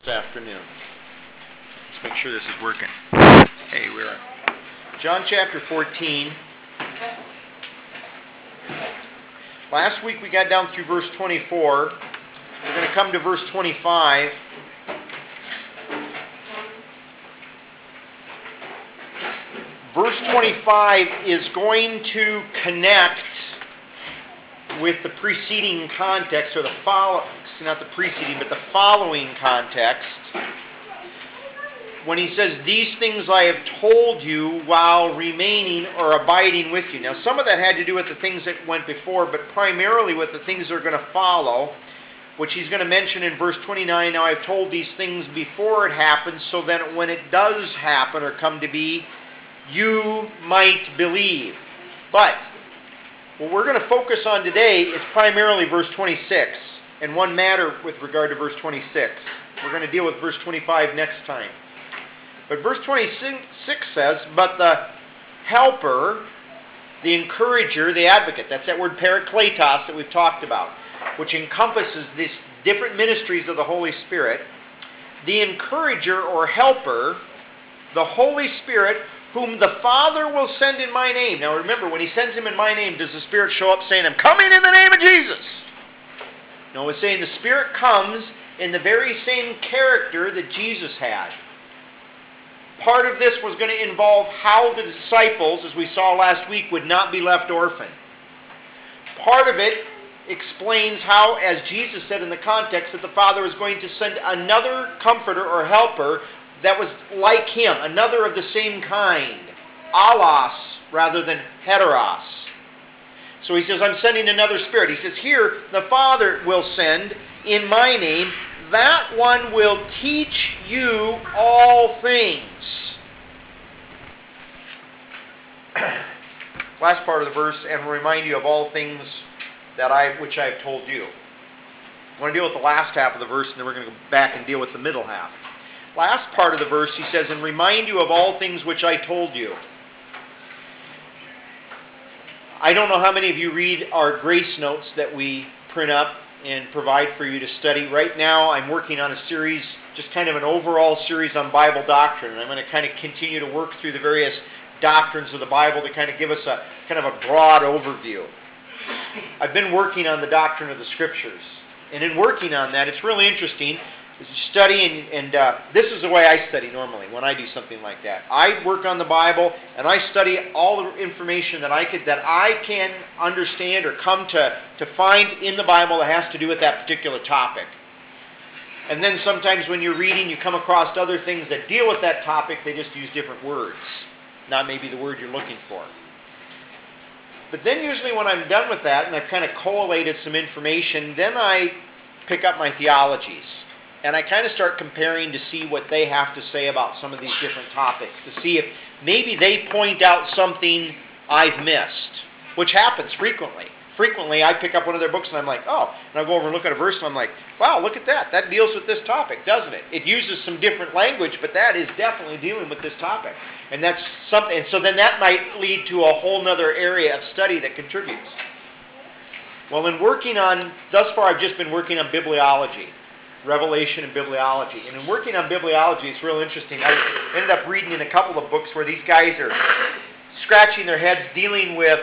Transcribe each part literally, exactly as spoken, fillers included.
this afternoon. Let's make sure this is working. Hey, we're on John chapter fourteen. Last week we got down through verse twenty-four. We're going to come to verse twenty-five. Verse twenty-five is going to connect with the preceding context, or the follow, not the preceding, but the following context. When he says, "These things I have told you while remaining or abiding with you." Now, some of that had to do with the things that went before, but primarily with the things that are going to follow, which he's going to mention in verse twenty-nine. "Now I've told these things before it happens, so that when it does happen or come to be, you might believe." But what we're going to focus on today is primarily verse twenty-six, and one matter with regard to verse twenty-six. We're going to deal with verse twenty-five next time. But verse twenty-six says, "But the helper, the encourager, the advocate," that's that word parakletos that we've talked about, which encompasses these different ministries of the Holy Spirit. "The encourager or helper, the Holy Spirit, whom the Father will send in my name." Now remember, when he sends him in my name, does the Spirit show up saying, "I'm coming in the name of Jesus"? No, it's saying the Spirit comes in the very same character that Jesus had. Part of this was going to involve how the disciples, as we saw last week, would not be left orphaned. Part of it explains how, as Jesus said in the context, that the Father was going to send another comforter or helper that was like him, another of the same kind, allos rather than heteros. So he says, "I'm sending another Spirit." He says here, the Father will send in my name. "That one will teach you all things." Last part of the verse, "and will remind you of all things that I which I have told you." I want to deal with the last half of the verse, and then we're going to go back and deal with the middle half. Last part of the verse, he says, "and remind you of all things which I told you." I don't know how many of you read our grace notes that we print up and provide for you to study. Right now, I'm working on a series, just kind of an overall series on Bible doctrine. And I'm going to kind of continue to work through the various doctrines of the Bible to kind of give us a kind of a broad overview. I've been working on the doctrine of the Scriptures. And in working on that, it's really interesting. Study, and, and uh, this is the way I study normally when I do something like that. I work on the Bible, and I study all the information that I could that I can understand or come to, to find in the Bible that has to do with that particular topic. And then sometimes when you're reading, you come across other things that deal with that topic. They just use different words, not maybe the word you're looking for. But then usually when I'm done with that, and I've kind of collated some information, then I pick up my theologies. And I kind of start comparing to see what they have to say about some of these different topics, to see if maybe they point out something I've missed, which happens frequently. Frequently, I pick up one of their books and I'm like, oh, and I'll go over and look at a verse and I'm like, wow, look at that. That deals with this topic, doesn't it? It uses some different language, but that is definitely dealing with this topic. And that's something. And so then that might lead to a whole nother area of study that contributes. Well, in working on, thus far I've just been working on bibliology. Revelation and bibliology. And in working on bibliology, it's real interesting. I ended up reading in a couple of books where these guys are scratching their heads dealing with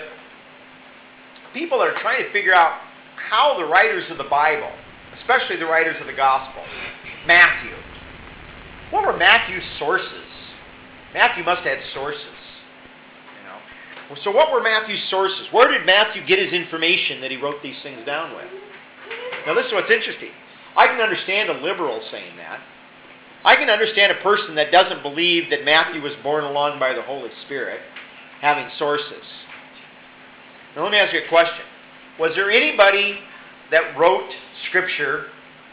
people that are trying to figure out how the writers of the Bible, especially the writers of the Gospel, Matthew, what were Matthew's sources? Matthew must have had sources. You know. So what were Matthew's sources? Where did Matthew get his information that he wrote these things down with? Now this is what's interesting. I can understand a liberal saying that. I can understand a person that doesn't believe that Matthew was borne along by the Holy Spirit having sources. Now let me ask you a question. Was there anybody that wrote Scripture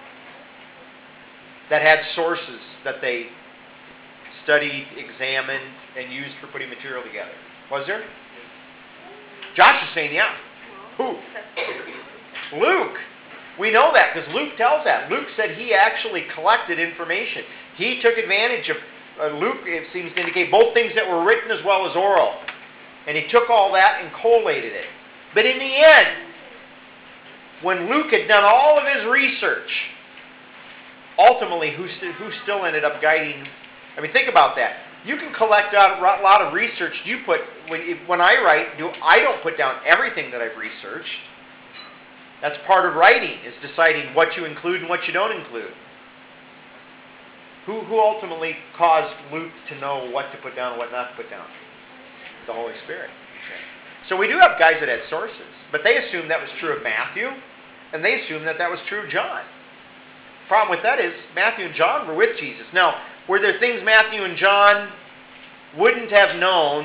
that had sources that they studied, examined, and used for putting material together? Was there? Josh is saying yeah. Who? Luke. We know that because Luke tells that. Luke said he actually collected information. He took advantage of, uh, Luke, it seems to indicate, both things that were written as well as oral. And he took all that and collated it. But in the end, when Luke had done all of his research, ultimately, who, st- who still ended up guiding? I mean, think about that. You can collect out a lot of research. You put when, when I write, do I don't put down everything that I've researched. That's part of writing, is deciding what you include and what you don't include. Who, who ultimately caused Luke to know what to put down and what not to put down? The Holy Spirit. So we do have guys that had sources, but they assumed that was true of Matthew, and they assumed that that was true of John. The problem with that is Matthew and John were with Jesus. Now, were there things Matthew and John wouldn't have known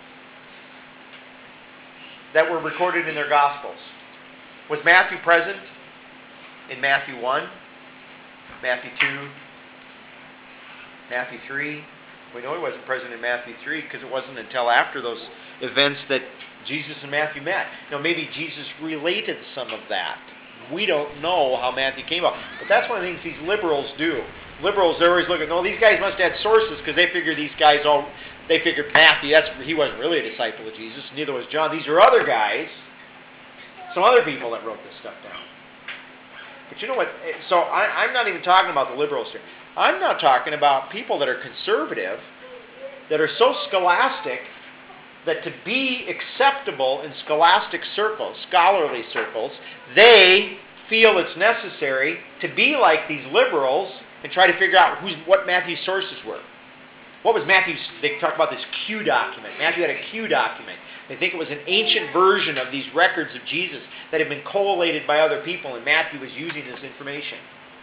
that were recorded in their Gospels? Was Matthew present in Matthew one, Matthew two, Matthew three? We know he wasn't present in Matthew three because it wasn't until after those events that Jesus and Matthew met. Now, maybe Jesus related some of that. We don't know how Matthew came up. But that's one of the things these liberals do. Liberals, they're always looking, no, these guys must have had sources because they figure these guys all, they figured Matthew, that's he wasn't really a disciple of Jesus, neither was John. These are other guys, some other people that wrote this stuff down. But you know what, so I, I'm not even talking about the liberals here. I'm not talking about people that are conservative, that are so scholastic, that to be acceptable in scholastic circles, scholarly circles, they feel it's necessary to be like these liberals and try to figure out who's, what Matthew's sources were. What was Matthew's, they talk about this Q document. Matthew had a Q document. They think it was an ancient version of these records of Jesus that had been collated by other people, and Matthew was using this information.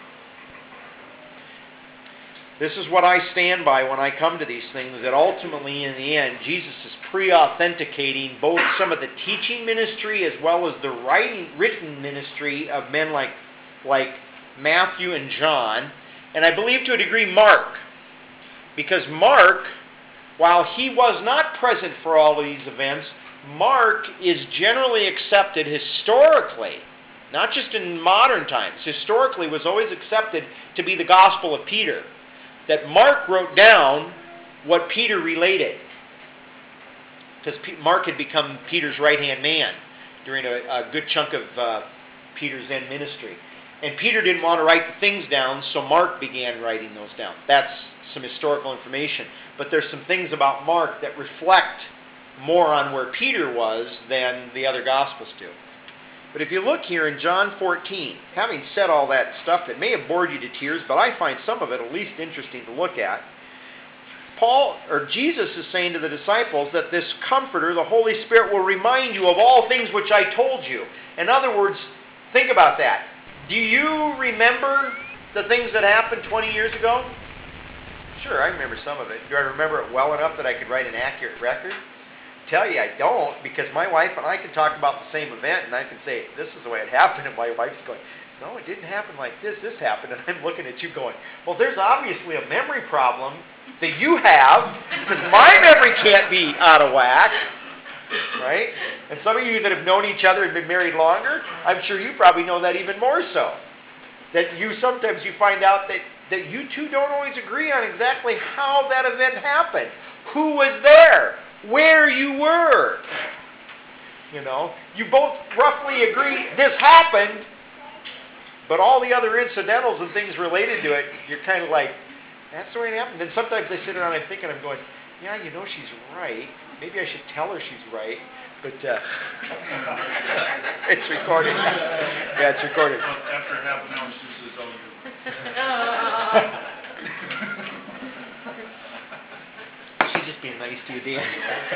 This is what I stand by when I come to these things, that ultimately, in the end, Jesus is pre-authenticating both some of the teaching ministry as well as the writing, written ministry of men like, like Matthew and John, and I believe to a degree Mark. Because Mark, while he was not present for all of these events, Mark is generally accepted historically, not just in modern times, historically was always accepted to be the Gospel of Peter. That Mark wrote down what Peter related. Because Mark had become Peter's right-hand man during a, a good chunk of uh, Peter's then ministry. And Peter didn't want to write the things down, so Mark began writing those down. That's some historical information. But there's some things about Mark that reflect more on where Peter was than the other Gospels do. But if you look here in John fourteen, having said all that stuff that may have bored you to tears, but I find some of it at least interesting to look at, Paul, or Jesus is saying to the disciples that this Comforter, the Holy Spirit, will remind you of all things which I told you. In other words, think about that. Do you remember the things that happened twenty years ago? Sure, I remember some of it. Do I remember it well enough that I could write an accurate record? Tell you I don't, because my wife and I can talk about the same event and I can say, this is the way it happened, and my wife's going, no, it didn't happen like this, this happened, and I'm looking at you going, well, there's obviously a memory problem that you have, because my memory can't be out of whack, right? And some of you that have known each other and been married longer, I'm sure you probably know that even more so. That you sometimes you find out that, that you two don't always agree on exactly how that event happened. Who was there? Where you were. You know, you both roughly agree this happened, but all the other incidentals and things related to it, you're kind of like, that's the way it happened. Then sometimes I sit around and I'm thinking, I'm going, yeah, you know she's right. Maybe I should tell her she's right. But uh, it's recorded. Yeah, it's recorded. After half an hour, she says, oh, She's just being nice to you, Dan.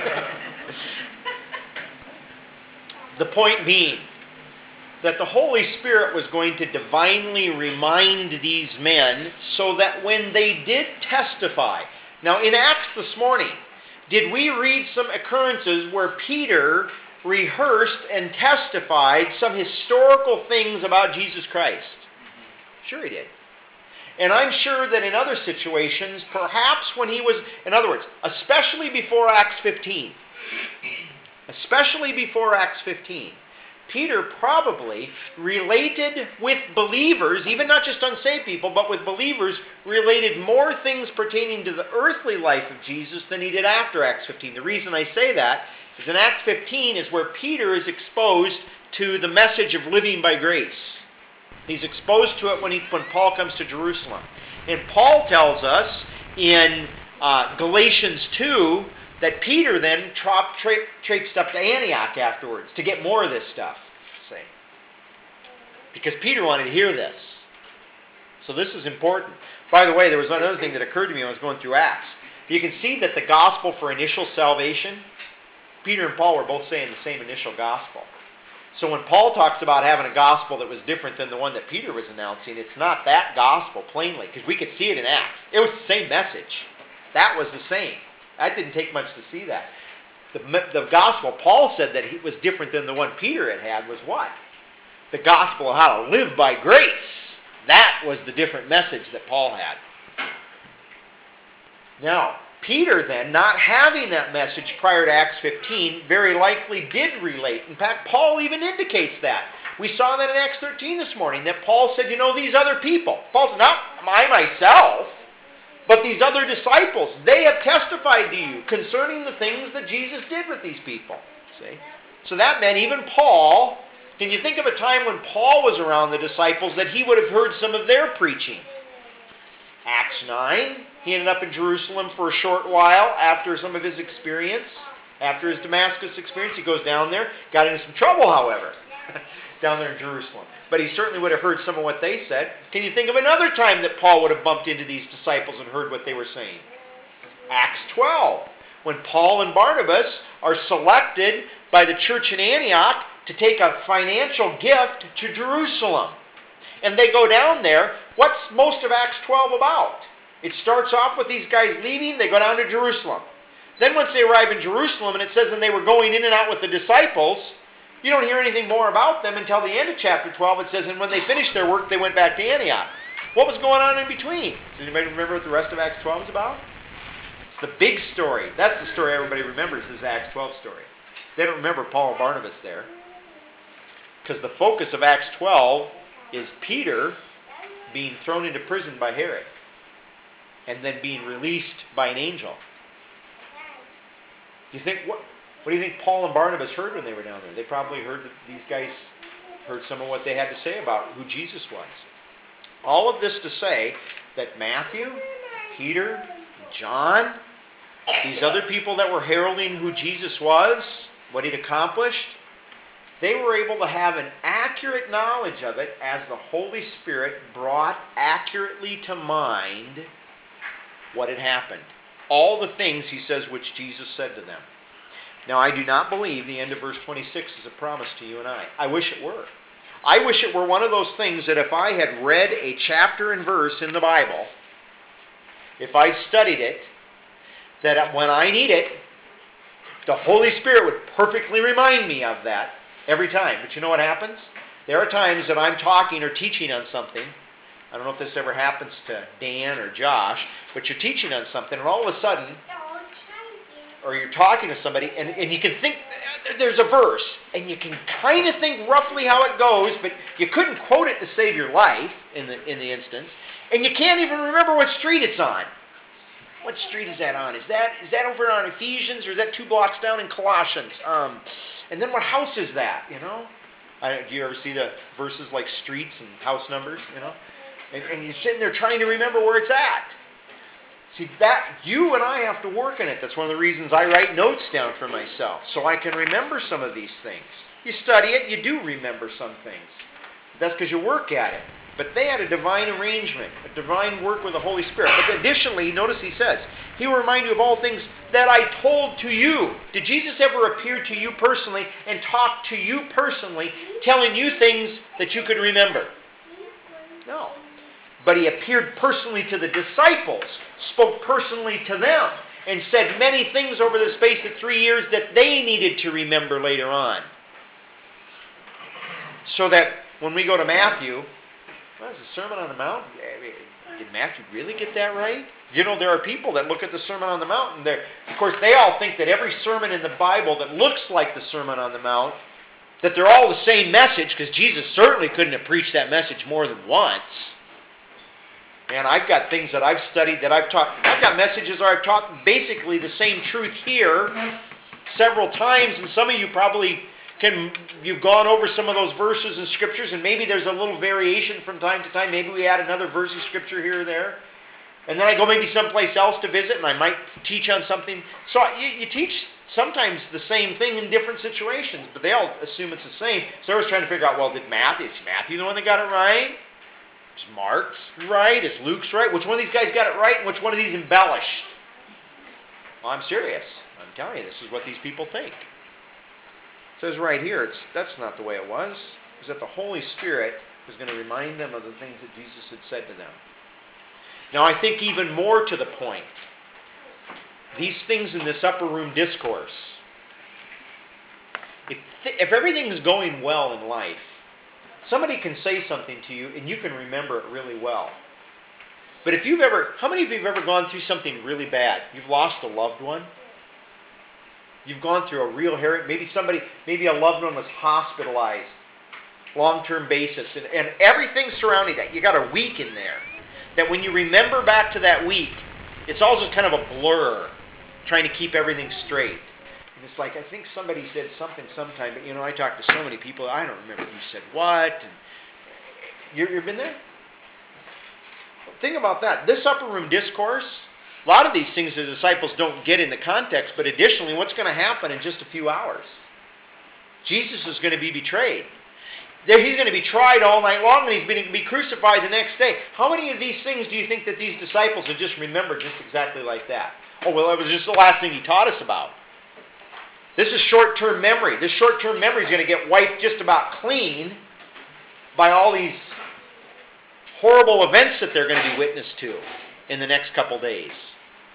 The point being that the Holy Spirit was going to divinely remind these men so that when they did testify. Now, in Acts this morning, did we read some occurrences where Peter rehearsed and testified some historical things about Jesus Christ? Sure he did. And I'm sure that in other situations, perhaps when he was, in other words, especially before Acts fifteen, especially before Acts fifteen, Peter probably related with believers, even not just unsaved people, but with believers, related more things pertaining to the earthly life of Jesus than he did after Acts fifteen. The reason I say that is in Acts fifteen is where Peter is exposed to the message of living by grace. He's exposed to it when, he, when Paul comes to Jerusalem. And Paul tells us in uh, Galatians two that Peter then tra- tra- traipsed up to Antioch afterwards to get more of this stuff. See? Because Peter wanted to hear this. So this is important. By the way, there was another thing that occurred to me when I was going through Acts. You can see that the gospel for initial salvation, Peter and Paul were both saying the same initial gospel. So when Paul talks about having a gospel that was different than the one that Peter was announcing, it's not that gospel, plainly, because we could see it in Acts. It was the same message. That was the same. That didn't take much to see that. The, the gospel Paul said that it was different than the one Peter had had was what? The gospel of how to live by grace. That was the different message that Paul had. Now, Peter then, not having that message prior to Acts fifteen, very likely did relate. In fact, Paul even indicates that. We saw that in Acts thirteen this morning, that Paul said, you know, these other people. Paul said, not I myself, but these other disciples, they have testified to you concerning the things that Jesus did with these people. See? So that meant even Paul, can you think of a time when Paul was around the disciples that he would have heard some of their preaching? Acts nine, he ended up in Jerusalem for a short while after some of his experience. After his Damascus experience, he goes down there. Got into some trouble, however, down there in Jerusalem. But he certainly would have heard some of what they said. Can you think of another time that Paul would have bumped into these disciples and heard what they were saying? Acts twelve, when Paul and Barnabas are selected by the church in Antioch to take a financial gift to Jerusalem. And they go down there. What's most of Acts twelve about? It starts off with these guys leaving. They go down to Jerusalem. Then once they arrive in Jerusalem, and it says, and they were going in and out with the disciples, you don't hear anything more about them until the end of chapter twelve. It says, and when they finished their work, they went back to Antioch. What was going on in between? Does anybody remember what the rest of Acts twelve is about? It's the big story. That's the story everybody remembers, is the Acts twelve story. They don't remember Paul and Barnabas there. Because the focus of Acts twelve is Peter being thrown into prison by Herod and then being released by an angel. Do you think what what do you think Paul and Barnabas heard when they were down there? They probably heard that these guys heard some of what they had to say about who Jesus was. All of this to say that Matthew, Peter, John, these other people that were heralding who Jesus was, what he'd accomplished, they were able to have an accurate knowledge of it as the Holy Spirit brought accurately to mind what had happened. All the things, he says, which Jesus said to them. Now, I do not believe the end of verse twenty-six is a promise to you and I. I wish it were. I wish it were one of those things that if I had read a chapter and verse in the Bible, if I studied it, that when I need it, the Holy Spirit would perfectly remind me of that every time. But you know what happens? There are times that I'm talking or teaching on something. I don't know if this ever happens to Dan or Josh, but you're teaching on something, and all of a sudden, or you're talking to somebody, and, and you can think, there's a verse, and you can kind of think roughly how it goes, but you couldn't quote it to save your life in the, in the instance, and you can't even remember what street it's on. What street is that on? Is that is that over on Ephesians, or is that two blocks down in Colossians? Um, and then what house is that, you know? I, do you ever see the verses like streets and house numbers, you know? And, and you're sitting there trying to remember where it's at. See, that you and I have to work on it. That's one of the reasons I write notes down for myself, so I can remember some of these things. You study it, you do remember some things. That's because you work at it. But they had a divine arrangement, a divine work with the Holy Spirit. But additionally, notice he says, he will remind you of all things that I told to you. Did Jesus ever appear to you personally and talk to you personally, telling you things that you could remember? No. But he appeared personally to the disciples, spoke personally to them, and said many things over the space of three years that they needed to remember later on. So that when we go to Matthew, well, it's the Sermon on the Mount. Did Matthew really get that right? You know, there are people that look at the Sermon on the Mount, and they're, of course, they all think that every sermon in the Bible that looks like the Sermon on the Mount, that they're all the same message, because Jesus certainly couldn't have preached that message more than once. And I've got things that I've studied that I've taught. I've got messages where I've taught basically the same truth here several times, and some of you probably can you've gone over some of those verses and scriptures, and maybe there's a little variation from time to time. Maybe we add another verse of scripture here or there. And then I go maybe someplace else to visit, and I might teach on something. So you, you teach sometimes the same thing in different situations, but they all assume it's the same. So I was trying to figure out, well, did Matthew, is Matthew the one that got it right? Is Mark's right? Is Luke's right? Which one of these guys got it right, and which one of these embellished? Well, I'm serious. I'm telling you, this is what these people think. It says right here, it's that's not the way it was. It was that the Holy Spirit was going to remind them of the things that Jesus had said to them. Now, I think even more to the point, these things in this upper room discourse, if, th- if everything's going well in life, somebody can say something to you and you can remember it really well. But if you've ever, how many of you have ever gone through something really bad? You've lost a loved one. You've gone through a real heritage. Maybe somebody, maybe a loved one was hospitalized, long-term basis, and, and everything surrounding that. You got a week in there. That when you remember back to that week, it's all just kind of a blur, trying to keep everything straight. And it's like, I think somebody said something sometime, but you know, I talked to so many people, I don't remember who said what. And you, you've been there? Think about that. This upper room discourse, a lot of these things the disciples don't get in the context, but additionally, what's going to happen in just a few hours? Jesus is going to be betrayed. He's going to be tried all night long, and he's going to be crucified the next day. How many of these things do you think that these disciples have just remembered just exactly like that? Oh, well, it was just the last thing he taught us about. This is short-term memory. This short-term memory is going to get wiped just about clean by all these horrible events that they're going to be witness to in the next couple days.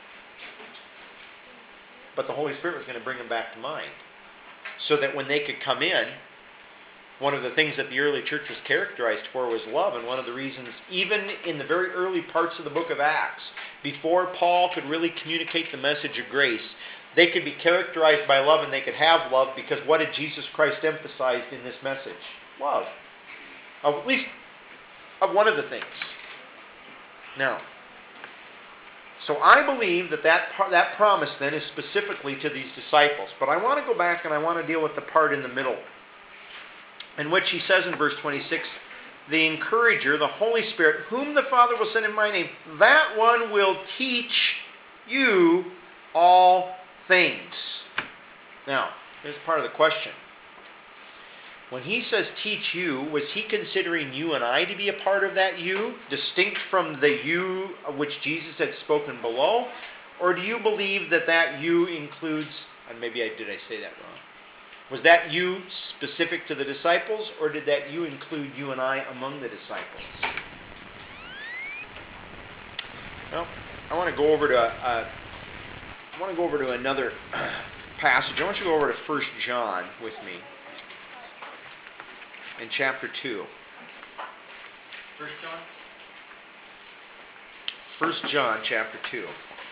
But the Holy Spirit was going to bring them back to mind so that when they could come in, one of the things that the early church was characterized for was love, and one of the reasons, even in the very early parts of the book of Acts, before Paul could really communicate the message of grace, they could be characterized by love and they could have love, because what did Jesus Christ emphasize in this message? Love. Of, at least of one of the things. Now, so I believe that that, that promise then is specifically to these disciples, but I want to go back and I want to deal with the part in the middle, in which he says in verse twenty-six, the encourager, the Holy Spirit, whom the Father will send in my name, that one will teach you all things. Now, here's part of the question. When he says teach you, was he considering you and I to be a part of that you, distinct from the you of which Jesus had spoken below? Or do you believe that that you includes, and maybe I did I say that wrong? Was that you specific to the disciples, or did that you include you and I among the disciples? Well, I want to go over to uh, I want to go over to another passage. I want you to go over to First John with me in chapter two. First John? First John chapter two.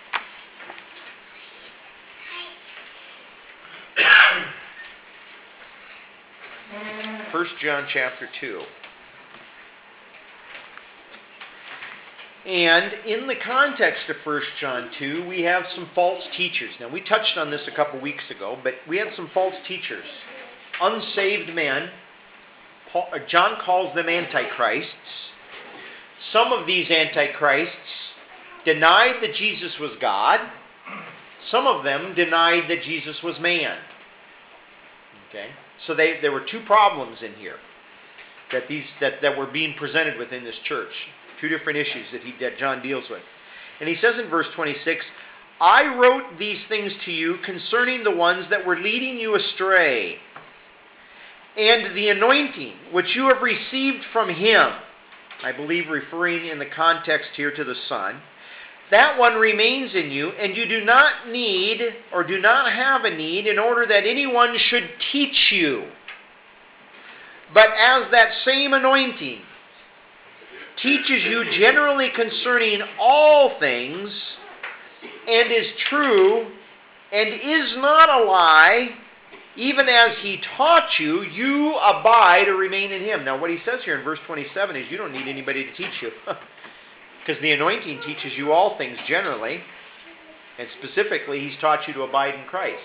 First John chapter two. And in the context of First John two, we have some false teachers. Now, we touched on this a couple weeks ago, but we had some false teachers. Unsaved men. Paul, John calls them antichrists. Some of these antichrists denied that Jesus was God. Some of them denied that Jesus was man. Okay? So they, there were two problems in here that these that, that were being presented within this church. Two different issues that, he, that John deals with. And he says in verse twenty-six, I wrote these things to you concerning the ones that were leading you astray, and the anointing which you have received from him. I believe referring in the context here to the Son. That one remains in you, and you do not need or do not have a need in order that anyone should teach you. But as that same anointing teaches you generally concerning all things, and is true, and is not a lie, even as he taught you, you abide or remain in him. Now what he says here in verse twenty-seven is you don't need anybody to teach you. Because the anointing teaches you all things generally, and specifically he's taught you to abide in Christ.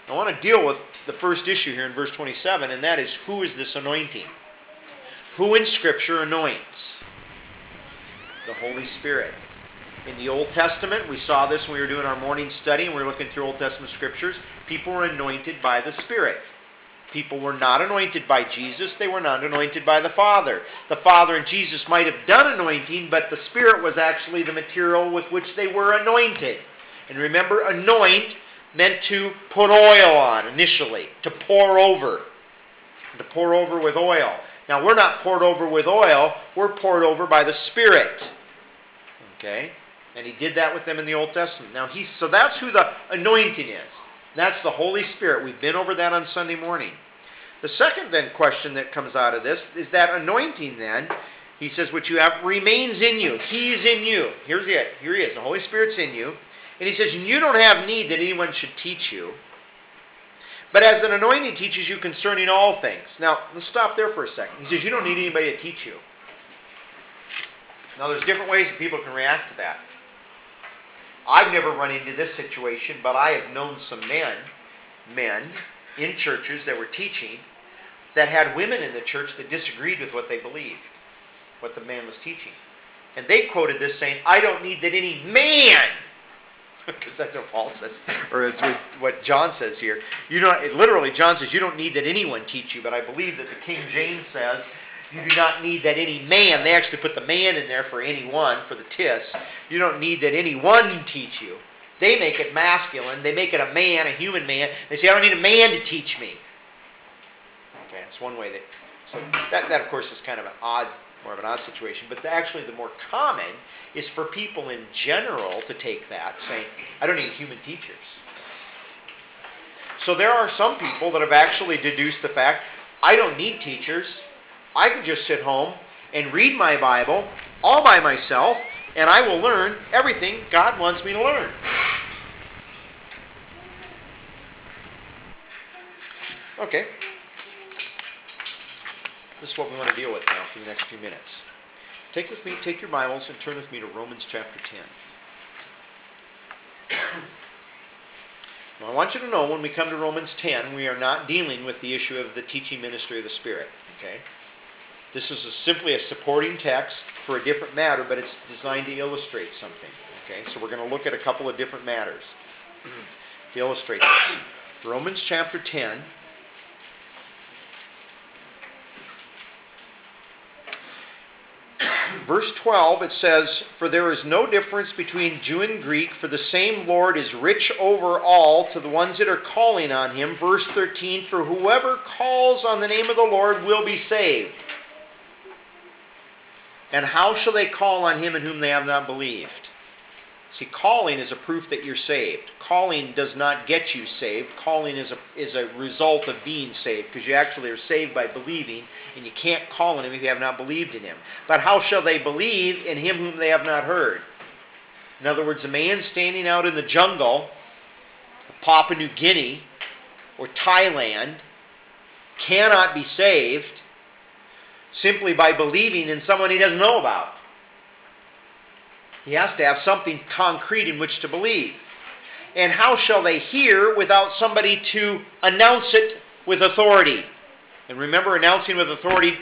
I want to deal with the first issue here in verse twenty-seven, and that is, who is this anointing? Who in Scripture anoints? The Holy Spirit. In the Old Testament, we saw this when we were doing our morning study and we were looking through Old Testament Scriptures. People were anointed by the Spirit. People were not anointed by Jesus. They were not anointed by the Father. The Father and Jesus might have done anointing, but the Spirit was actually the material with which they were anointed. And remember, anoint meant to put oil on initially, to pour over, to pour over with oil. Now, we're not poured over with oil. We're poured over by the Spirit. Okay? And he did that with them in the Old Testament. Now, he's, so that's who the anointing is. That's the Holy Spirit. We've been over that on Sunday morning. The second then question that comes out of this is that anointing then, he says, which you have remains in you. He's in you. Here's it. Here he is. The Holy Spirit's in you. And he says, you don't have need that anyone should teach you. But as an anointing teaches you concerning all things. Now, let's stop there for a second. He says, you don't need anybody to teach you. Now, there's different ways that people can react to that. I've never run into this situation, but I have known some men, men in churches that were teaching that had women in the church that disagreed with what they believed, what the man was teaching. And they quoted this saying, I don't need that any man, because that's what Paul says, or it's what John says here. You know, it, literally, John says, you don't need that anyone teach you, but I believe that the King James says, you do not need that any man, they actually put the man in there for anyone, for the tis. You don't need that anyone teach you. They make it masculine. They make it a man, a human man. They say, I don't need a man to teach me. Okay, that's one way that, so that, that of course is kind of an odd, more of an odd situation. But the, actually the more common is for people in general to take that, saying, I don't need human teachers. So there are some people that have actually deduced the fact, I don't need teachers. I can just sit home and read my Bible all by myself, and I will learn everything God wants me to learn. Okay. This is what we want to deal with now for the next few minutes. Take with me, take your Bibles and turn with me to Romans chapter ten. Now I want you to know when we come to Romans ten, we are not dealing with the issue of the teaching ministry of the Spirit. Okay? This is a, simply a supporting text for a different matter, but it's designed to illustrate something. Okay, so we're going to look at a couple of different matters to illustrate this. Romans chapter ten. Verse twelve, it says, for there is no difference between Jew and Greek, for the same Lord is rich over all to the ones that are calling on him. Verse thirteen, for whoever calls on the name of the Lord will be saved. And how shall they call on him in whom they have not believed? See, calling is a proof that you're saved. Calling does not get you saved. Calling is a, is a result of being saved, because you actually are saved by believing, and you can't call on him if you have not believed in him. But how shall they believe in him whom they have not heard? In other words, a man standing out in the jungle of Papua New Guinea or Thailand cannot be saved simply by believing in someone he doesn't know about. He has to have something concrete in which to believe. And how shall they hear without somebody to announce it with authority? And remember, announcing with authority,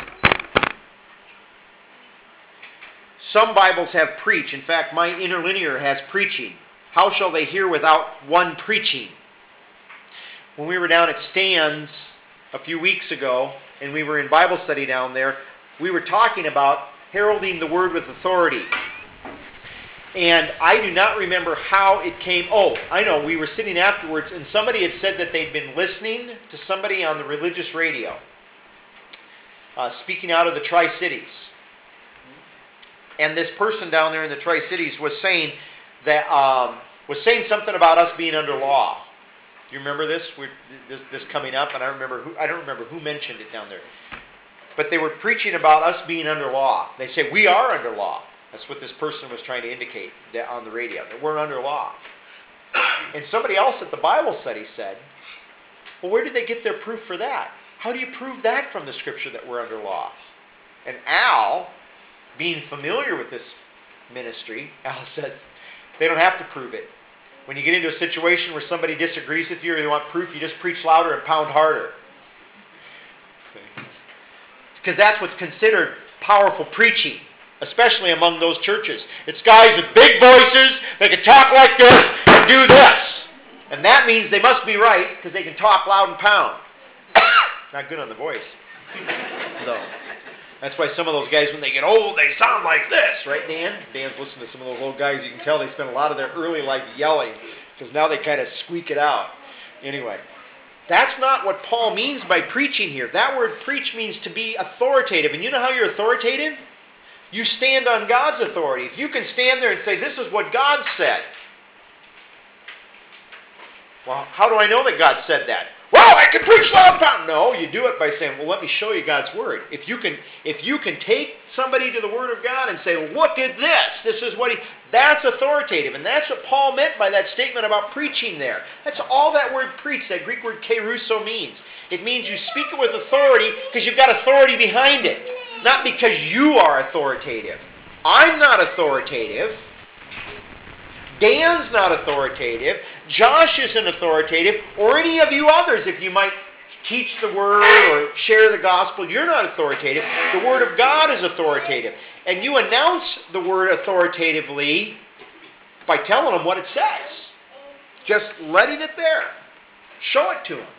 some Bibles have preach. In fact, my interlinear has preaching. How shall they hear without one preaching? When we were down at Stan's a few weeks ago, and we were in Bible study down there, we were talking about heralding the word with authority. And I do not remember how it came. Oh, I know. We were sitting afterwards, and somebody had said that they'd been listening to somebody on the religious radio uh, speaking out of the Tri-Cities. And this person down there in the Tri-Cities was saying that um, was saying something about us being under law. Do you remember this? We're, this? This coming up, and I remember who I don't remember who mentioned it down there. But they were preaching about us being under law. They say we are under law. That's what this person was trying to indicate on the radio, that we're under law. And somebody else at the Bible study said, well, where did they get their proof for that? How do you prove that from the scripture that we're under law? And Al, being familiar with this ministry, Al says, they don't have to prove it. When you get into a situation where somebody disagrees with you or they want proof, you just preach louder and pound harder. Because that's what's considered powerful preaching, especially among those churches. It's guys with big voices, they can talk like this and do this. And that means they must be right because they can talk loud and pound. Not good on the voice. No. That's why some of those guys, when they get old, they sound like this. Right, Dan? Dan's listening to some of those old guys. You can tell they spend a lot of their early life yelling because now they kind of squeak it out. Anyway, that's not what Paul means by preaching here. That word preach means to be authoritative. And you know how you're authoritative? You stand on God's authority. If you can stand there and say, this is what God said. Well, how do I know that God said that? Well, I can preach loud and pound. No, you do it by saying, well, let me show you God's word. If you can, if you can take somebody to the word of God and say, look at this. This is what he, that's authoritative. And that's what Paul meant by that statement about preaching there. That's all that word preach, that Greek word kerusso means. It means you speak it with authority because you've got authority behind it. Not because you are authoritative. I'm not authoritative. Dan's not authoritative. Josh isn't authoritative. Or any of you others, if you might teach the word or share the gospel, you're not authoritative. The word of God is authoritative. And you announce the word authoritatively by telling them what it says. Just letting it there. Show it to them.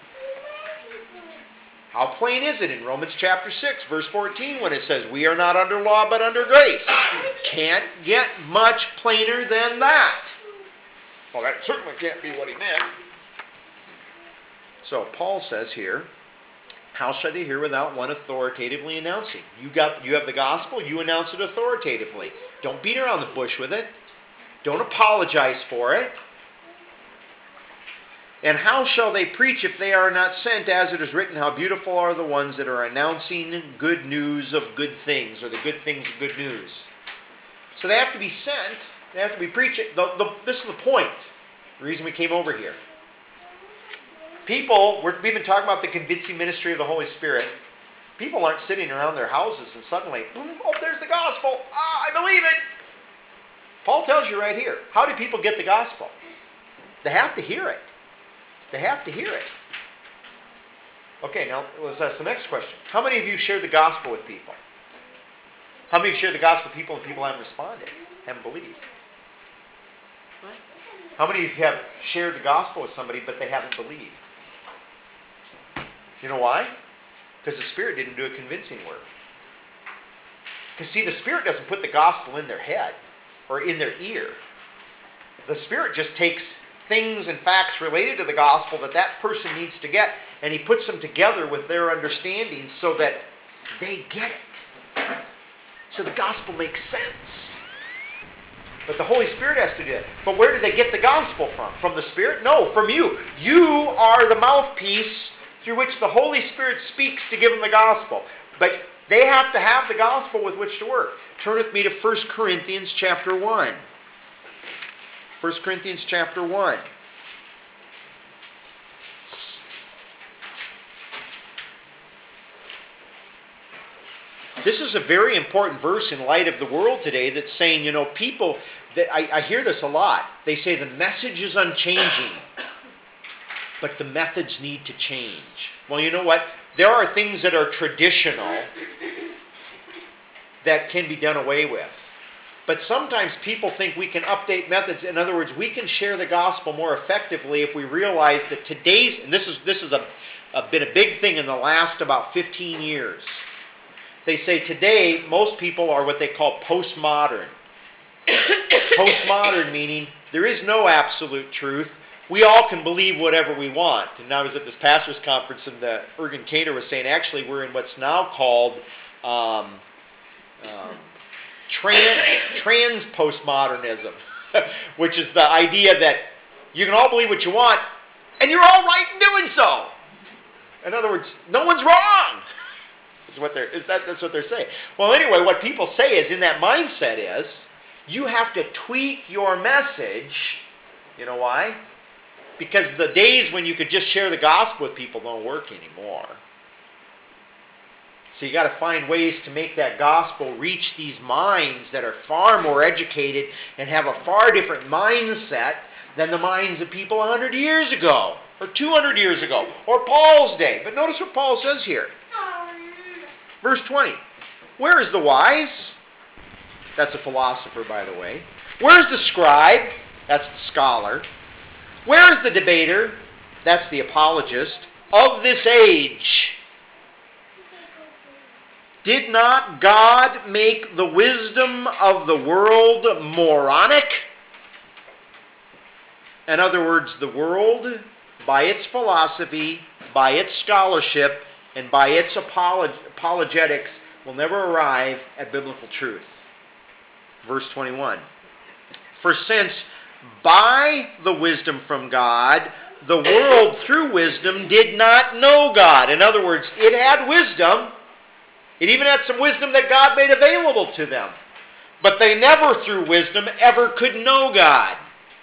How plain is it in Romans chapter six, verse fourteen, when it says, we are not under law but under grace? Can't get much plainer than that. Well, that certainly can't be what he meant. So Paul says here, how shall they hear without one authoritatively announcing? You got, you have the gospel, you announce it authoritatively. Don't beat around the bush with it. Don't apologize for it. And how shall they preach if they are not sent? As it is written, how beautiful are the ones that are announcing good news of good things, or the good things of good news. So they have to be sent. They have to be preaching. The, the, this is the point. The reason we came over here. People, we're, we've been talking about the convincing ministry of the Holy Spirit. People aren't sitting around their houses and suddenly, oh, there's the gospel. Ah, I believe it. Paul tells you right here. How do people get the gospel? They have to hear it. They have to hear it. Okay, now let's ask the next question. How many of you share the gospel with people? How many of you share the gospel with people and people haven't responded, haven't believed? How many of you have shared the gospel with somebody but they haven't believed? You know why? Because the Spirit didn't do a convincing work. Because see, the Spirit doesn't put the gospel in their head or in their ear. The Spirit just takes things and facts related to the gospel that that person needs to get, and he puts them together with their understanding so that they get it. So the gospel makes sense. But the Holy Spirit has to do it. But where do they get the gospel from? From the Spirit? No, from you. You are the mouthpiece through which the Holy Spirit speaks to give them the gospel. But they have to have the gospel with which to work. Turn with me to First Corinthians chapter one. First Corinthians chapter one. This is a very important verse in light of the world today that's saying, you know, people, that I, I hear this a lot. They say the message is unchanging, but the methods need to change. Well, you know what? There are things that are traditional that can be done away with. But sometimes people think we can update methods. In other words, we can share the gospel more effectively if we realize that today's, and this is this is a, a been a big thing in the last about fifteen years. They say today most people are what they call postmodern. Postmodern meaning there is no absolute truth. We all can believe whatever we want. And I was at this pastor's conference and the Ergen Kaner was saying actually we're in what's now called um, um, Trans, trans postmodernism, which is the idea that you can all believe what you want, and you're all right in doing so. In other words, no one's wrong. Is what they're is that that's what they're saying. Well, anyway, what people say is in that mindset is you have to tweak your message. You know why? Because the days when you could just share the gospel with people don't work anymore. So you got to find ways to make that gospel reach these minds that are far more educated and have a far different mindset than the minds of people one hundred years ago, or two hundred years ago, or Paul's day. But notice what Paul says here. Verse twenty. Where is the wise? That's a philosopher, by the way. Where's the scribe? That's the scholar. Where is the debater? That's the apologist of this age. Did not God make the wisdom of the world moronic? In other words, the world, by its philosophy, by its scholarship, and by its apolog- apologetics, will never arrive at biblical truth. Verse twenty-one. For since by the wisdom from God, the world through wisdom did not know God. In other words, it had wisdom. It even had some wisdom that God made available to them. But they never, through wisdom, ever could know God.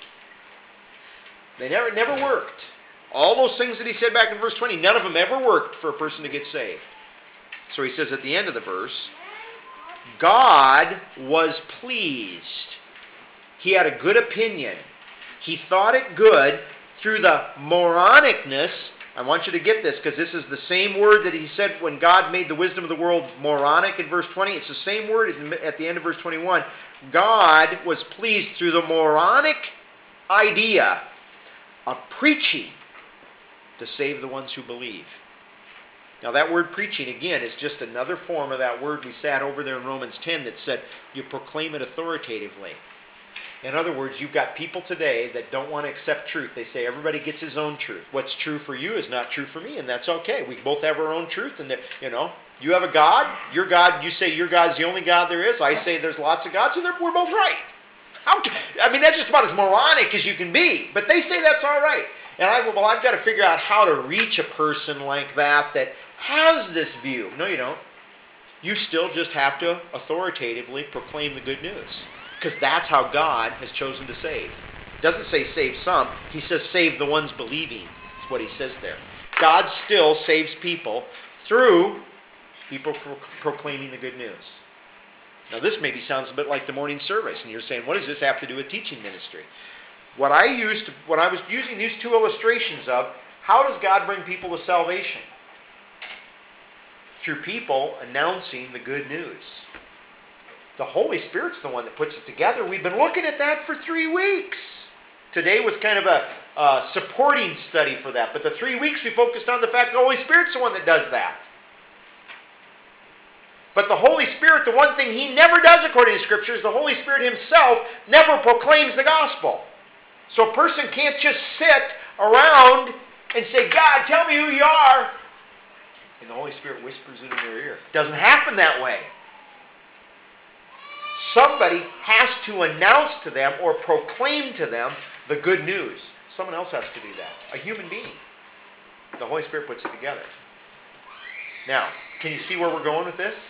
They never, it never worked. All those things that he said back in verse twenty, none of them ever worked for a person to get saved. So he says at the end of the verse, God was pleased. He had a good opinion. He thought it good through the moronicness. I want you to get this because this is the same word that he said when God made the wisdom of the world moronic in verse twenty. It's the same word at the end of verse twenty-one. God was pleased through the moronic idea of preaching to save the ones who believe. Now that word preaching, again, is just another form of that word we sat over there in Romans ten that said you proclaim it authoritatively. In other words, you've got people today that don't want to accept truth. They say everybody gets his own truth. What's true for you is not true for me, and that's okay. We both have our own truth, and you know, you have a God. Your God, you say your God's the only God there is. I say there's lots of gods, and we're both right. How, I mean, that's just about as moronic as you can be. But they say that's all right. And I, well, I've got to figure out how to reach a person like that that has this view. No, you don't. You still just have to authoritatively proclaim the good news. Because that's how God has chosen to save. It doesn't say save some. He says save the ones believing. That's what he says there. God still saves people through people pro- proclaiming the good news. Now this maybe sounds a bit like the morning service. And you're saying, what does this have to do with teaching ministry? What I used, to, what I was using these two illustrations of, how does God bring people to salvation? Through people announcing the good news. The Holy Spirit's the one that puts it together. We've been looking at that for three weeks. Today was kind of a uh, supporting study for that. But the three weeks we focused on the fact the Holy Spirit's the one that does that. But the Holy Spirit, the one thing he never does according to Scripture is the Holy Spirit himself never proclaims the gospel. So a person can't just sit around and say, God, tell me who you are. And the Holy Spirit whispers it in their ear. It doesn't happen that way. Somebody has to announce to them or proclaim to them the good news. Someone else has to do that. A human being. The Holy Spirit puts it together. Now, can you see where we're going with this?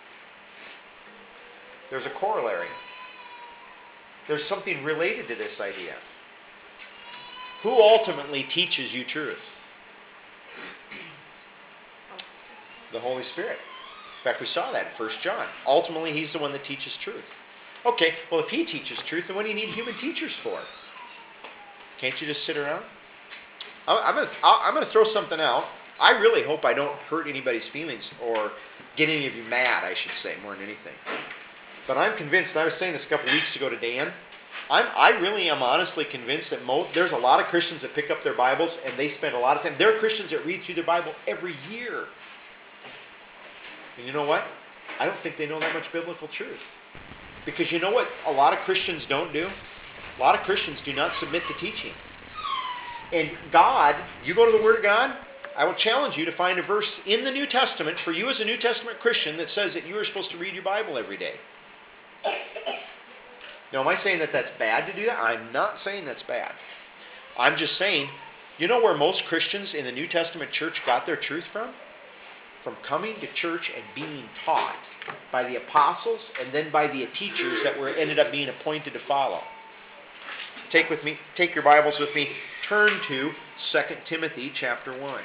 There's a corollary. There's something related to this idea. Who ultimately teaches you truth? The Holy Spirit. In fact, we saw that in First John. Ultimately, he's the one that teaches truth. Okay, well, if he teaches truth, then what do you need human teachers for? Can't you just sit around? I'm going to I'm going to throw something out. I really hope I don't hurt anybody's feelings or get any of you mad, I should say, more than anything. But I'm convinced, and I was saying this a couple weeks ago to Dan, I'm, I really am honestly convinced that most, there's a lot of Christians that pick up their Bibles and they spend a lot of time. There are Christians that read through their Bible every year. And you know what? I don't think they know that much biblical truth. Because you know what a lot of Christians don't do? A lot of Christians do not submit to teaching. And God, you go to the Word of God, I will challenge you to find a verse in the New Testament for you as a New Testament Christian that says that you are supposed to read your Bible every day. Now, am I saying that that's bad to do that? I'm not saying that's bad. I'm just saying, you know where most Christians in the New Testament church got their truth from? From coming to church and being taught by the apostles and then by the teachers that were ended up being appointed to follow. Take with me, take your Bibles with me. Turn to Second Timothy chapter one.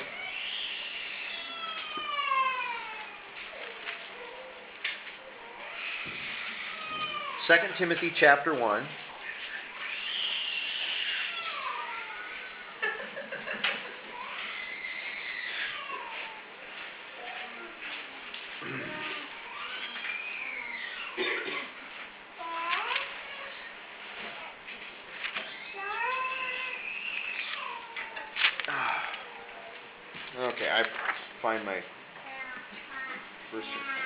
Second Timothy chapter one. Okay, I find my verse.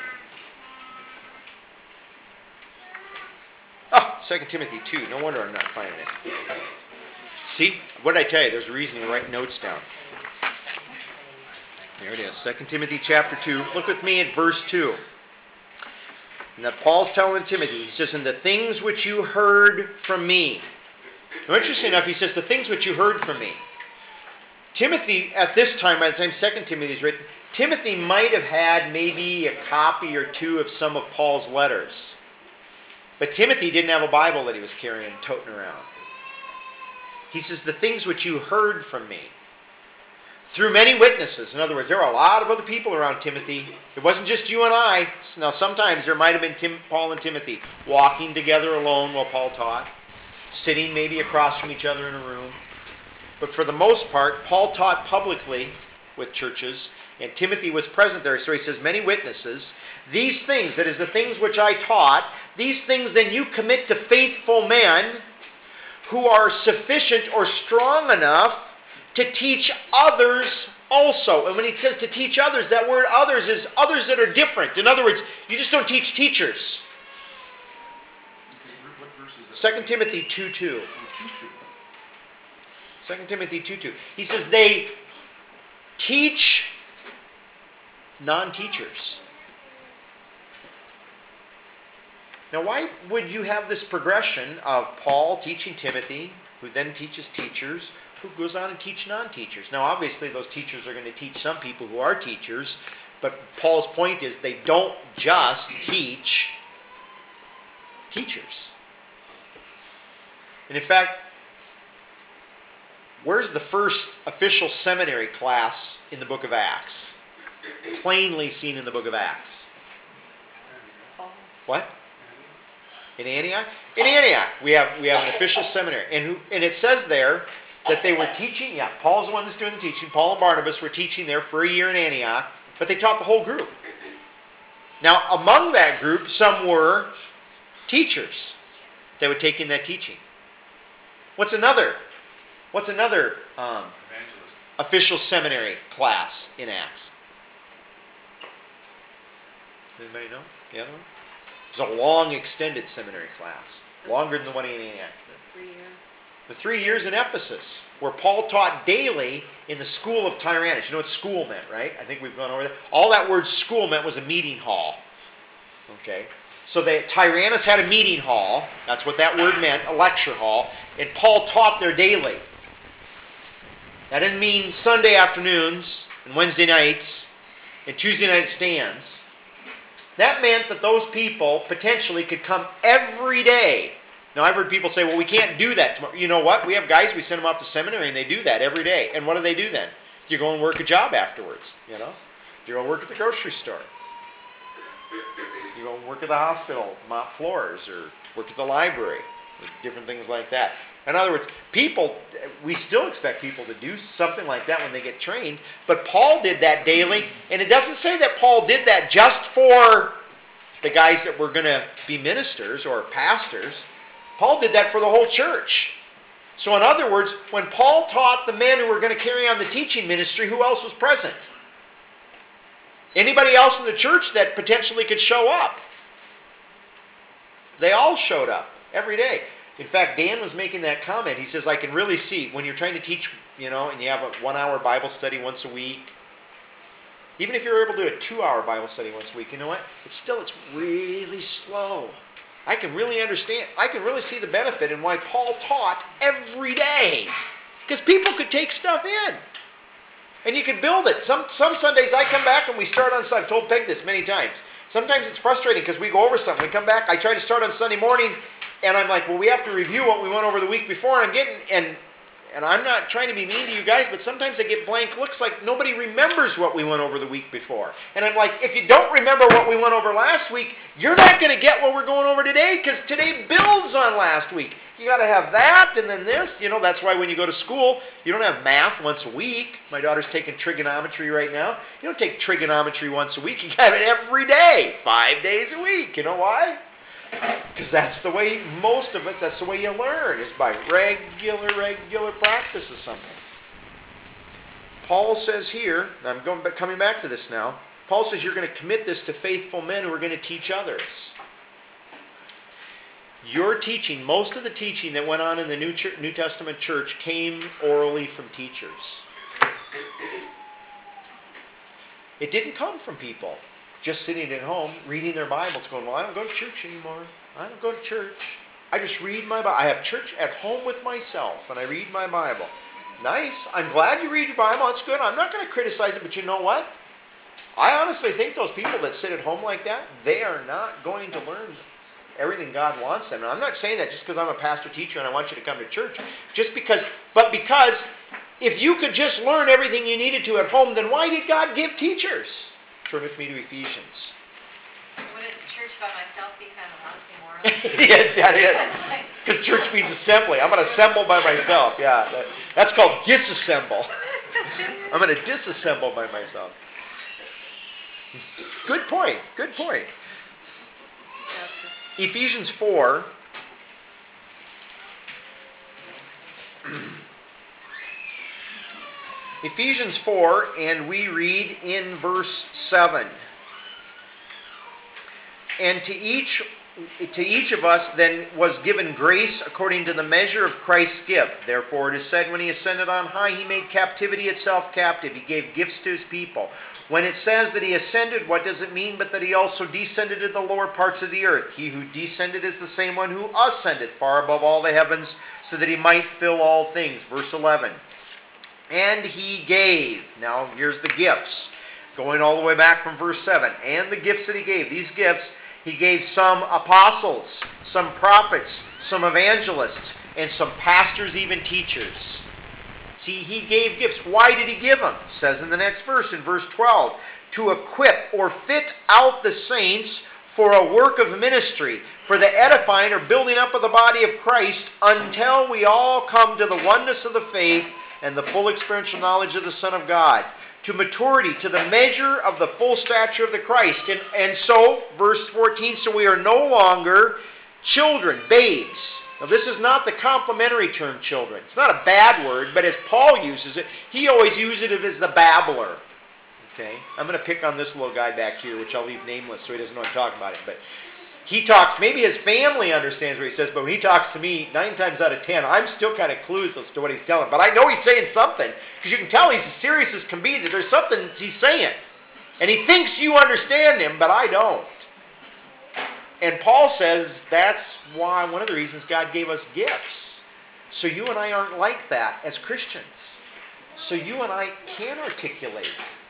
Oh, Second Timothy two. No wonder I'm not finding it. See? What did I tell you? There's a reason to write notes down. There it is. Second Timothy chapter two. Look with me at verse two. And that Paul's telling Timothy, he says, "In the things which you heard from me." Now, interesting enough, he says, "the things which you heard from me." Timothy, at this time, by the time Second Timothy is written, Timothy might have had maybe a copy or two of some of Paul's letters. But Timothy didn't have a Bible that he was carrying, toting around. He says, "the things which you heard from me." Through many witnesses. In other words, there were a lot of other people around Timothy. It wasn't just you and I. Now, sometimes there might have been Tim, Paul and Timothy walking together alone while Paul taught, sitting maybe across from each other in a room. But for the most part, Paul taught publicly with churches, and Timothy was present there. So he says, many witnesses. These things, that is the things which I taught, these things then you commit to faithful men who are sufficient or strong enough to teach others also. And when he says to teach others, that word others is others that are different. In other words, you just don't teach teachers. What verse is that? Second Timothy two two. Oh, two two. Second Timothy two two. He says they teach non-teachers. Now, why would you have this progression of Paul teaching Timothy, who then teaches teachers, who goes on and teach non-teachers? Now, obviously, those teachers are going to teach some people who are teachers, but Paul's point is they don't just teach teachers. And in fact, where's the first official seminary class in the book of Acts? Plainly seen in the book of Acts. What? In Antioch? In Antioch, we have we have an official seminary. And who and it says there that they were teaching, yeah, Paul's the one that's doing the teaching. Paul and Barnabas were teaching there for a year in Antioch, but they taught the whole group. Now, among that group, some were teachers. They would take in that teaching. What's another? What's another um, Evangelist. official seminary class in Acts? Anybody know? The other one? It's a long, extended seminary class. Longer than the one in Antioch. The three year. The three years in Ephesus, where Paul taught daily in the school of Tyrannus. You know what school meant, right? I think we've gone over that. All that word school meant was a meeting hall. Okay? So they, Tyrannus had a meeting hall. That's what that word meant, a lecture hall. And Paul taught there daily. That didn't mean Sunday afternoons and Wednesday nights and Tuesday night stands. That meant that those people potentially could come every day. Now, I've heard people say, well, we can't do that tomorrow. You know what? We have guys, we send them off to seminary, and they do that every day. And what do they do then? You go and work a job afterwards, you know? You go and work at the grocery store. You go and work at the hospital, mop floors, or work at the library, or different things like that. In other words, people, we still expect people to do something like that when they get trained, but Paul did that daily, and it doesn't say that Paul did that just for the guys that were going to be ministers or pastors. Paul did that for the whole church. So in other words, when Paul taught the men who were going to carry on the teaching ministry, who else was present? Anybody else in the church that potentially could show up? They all showed up every day. In fact, Dan was making that comment. He says, I can really see when you're trying to teach, you know, and you have a one-hour Bible study once a week, even if you're able to do a two-hour Bible study once a week, you know what? It's still, it's really slow. I can really understand, I can really see the benefit in why Paul taught every day. Because people could take stuff in. And you could build it. Some some Sundays I come back and we start on, I've told Peg this many times. Sometimes it's frustrating because we go over something. We come back, I try to start on Sunday morning, and I'm like, well, we have to review what we went over the week before, and I'm getting, and and I'm not trying to be mean to you guys, but sometimes I get blank looks like nobody remembers what we went over the week before. And I'm like, if you don't remember what we went over last week, you're not going to get what we're going over today, because today builds on last week. You got to have that, and then this. You know, that's why when you go to school, you don't have math once a week. My daughter's taking trigonometry right now. You don't take trigonometry once a week. You have it every day, five days a week. You know why? Because that's the way, most of it, that's the way you learn, is by regular, regular practice of something. Paul says here, and I'm going, coming back to this now, Paul says you're going to commit this to faithful men who are going to teach others. Your teaching, most of the teaching that went on in the New, Ch- New Testament church came orally from teachers. It didn't come from people just sitting at home reading their Bibles going, well, I don't go to church anymore. I don't go to church. I just read my Bible. I have church at home with myself and I read my Bible. Nice. I'm glad you read your Bible. That's good. I'm not going to criticize it, but you know what? I honestly think those people that sit at home like that, they are not going to learn everything God wants them. And I'm not saying that just because I'm a pastor teacher and I want you to come to church. Just because, but because if you could just learn everything you needed to at home, then why did God give teachers? Turn with me to Ephesians. Wouldn't church by myself be kind of oxymoron? Yeah, that is. Because church means assembly. I'm going to assemble by myself. Yeah, that, that's called disassemble. I'm going to disassemble by myself. Good point. Good point. Ephesians four. Ephesians four, and we read in verse seven. And to each to each of us then was given grace according to the measure of Christ's gift. Therefore it is said, when he ascended on high, he made captivity itself captive. He gave gifts to his people. When it says that he ascended, what does it mean but that he also descended to the lower parts of the earth? He who descended is the same one who ascended far above all the heavens, so that he might fill all things. Verse eleven. And he gave. Now here's the gifts. Going all the way back from verse seven. And the gifts that he gave. These gifts, he gave some apostles, some prophets, some evangelists, and some pastors, even teachers. See, he gave gifts. Why did he give them? It says in the next verse, in verse twelve, to equip or fit out the saints for a work of ministry, for the edifying or building up of the body of Christ, until we all come to the oneness of the faith and the full experiential knowledge of the Son of God, to maturity, to the measure of the full stature of the Christ. And, and so, verse fourteen, so we are no longer children, babes. Now, this is not the complimentary term children. It's not a bad word, but as Paul uses it, he always uses it as the babbler. Okay? I'm going to pick on this little guy back here, which I'll leave nameless so he doesn't know I'm talking about him. But he talks, maybe his family understands what he says, but when he talks to me, nine times out of ten, I'm still kind of clueless to what he's telling. But I know he's saying something, because you can tell he's as serious as can be, that there's something he's saying. And he thinks you understand him, but I don't. And Paul says that's why, one of the reasons God gave us gifts. So you and I aren't like that as Christians. So you and I can articulate.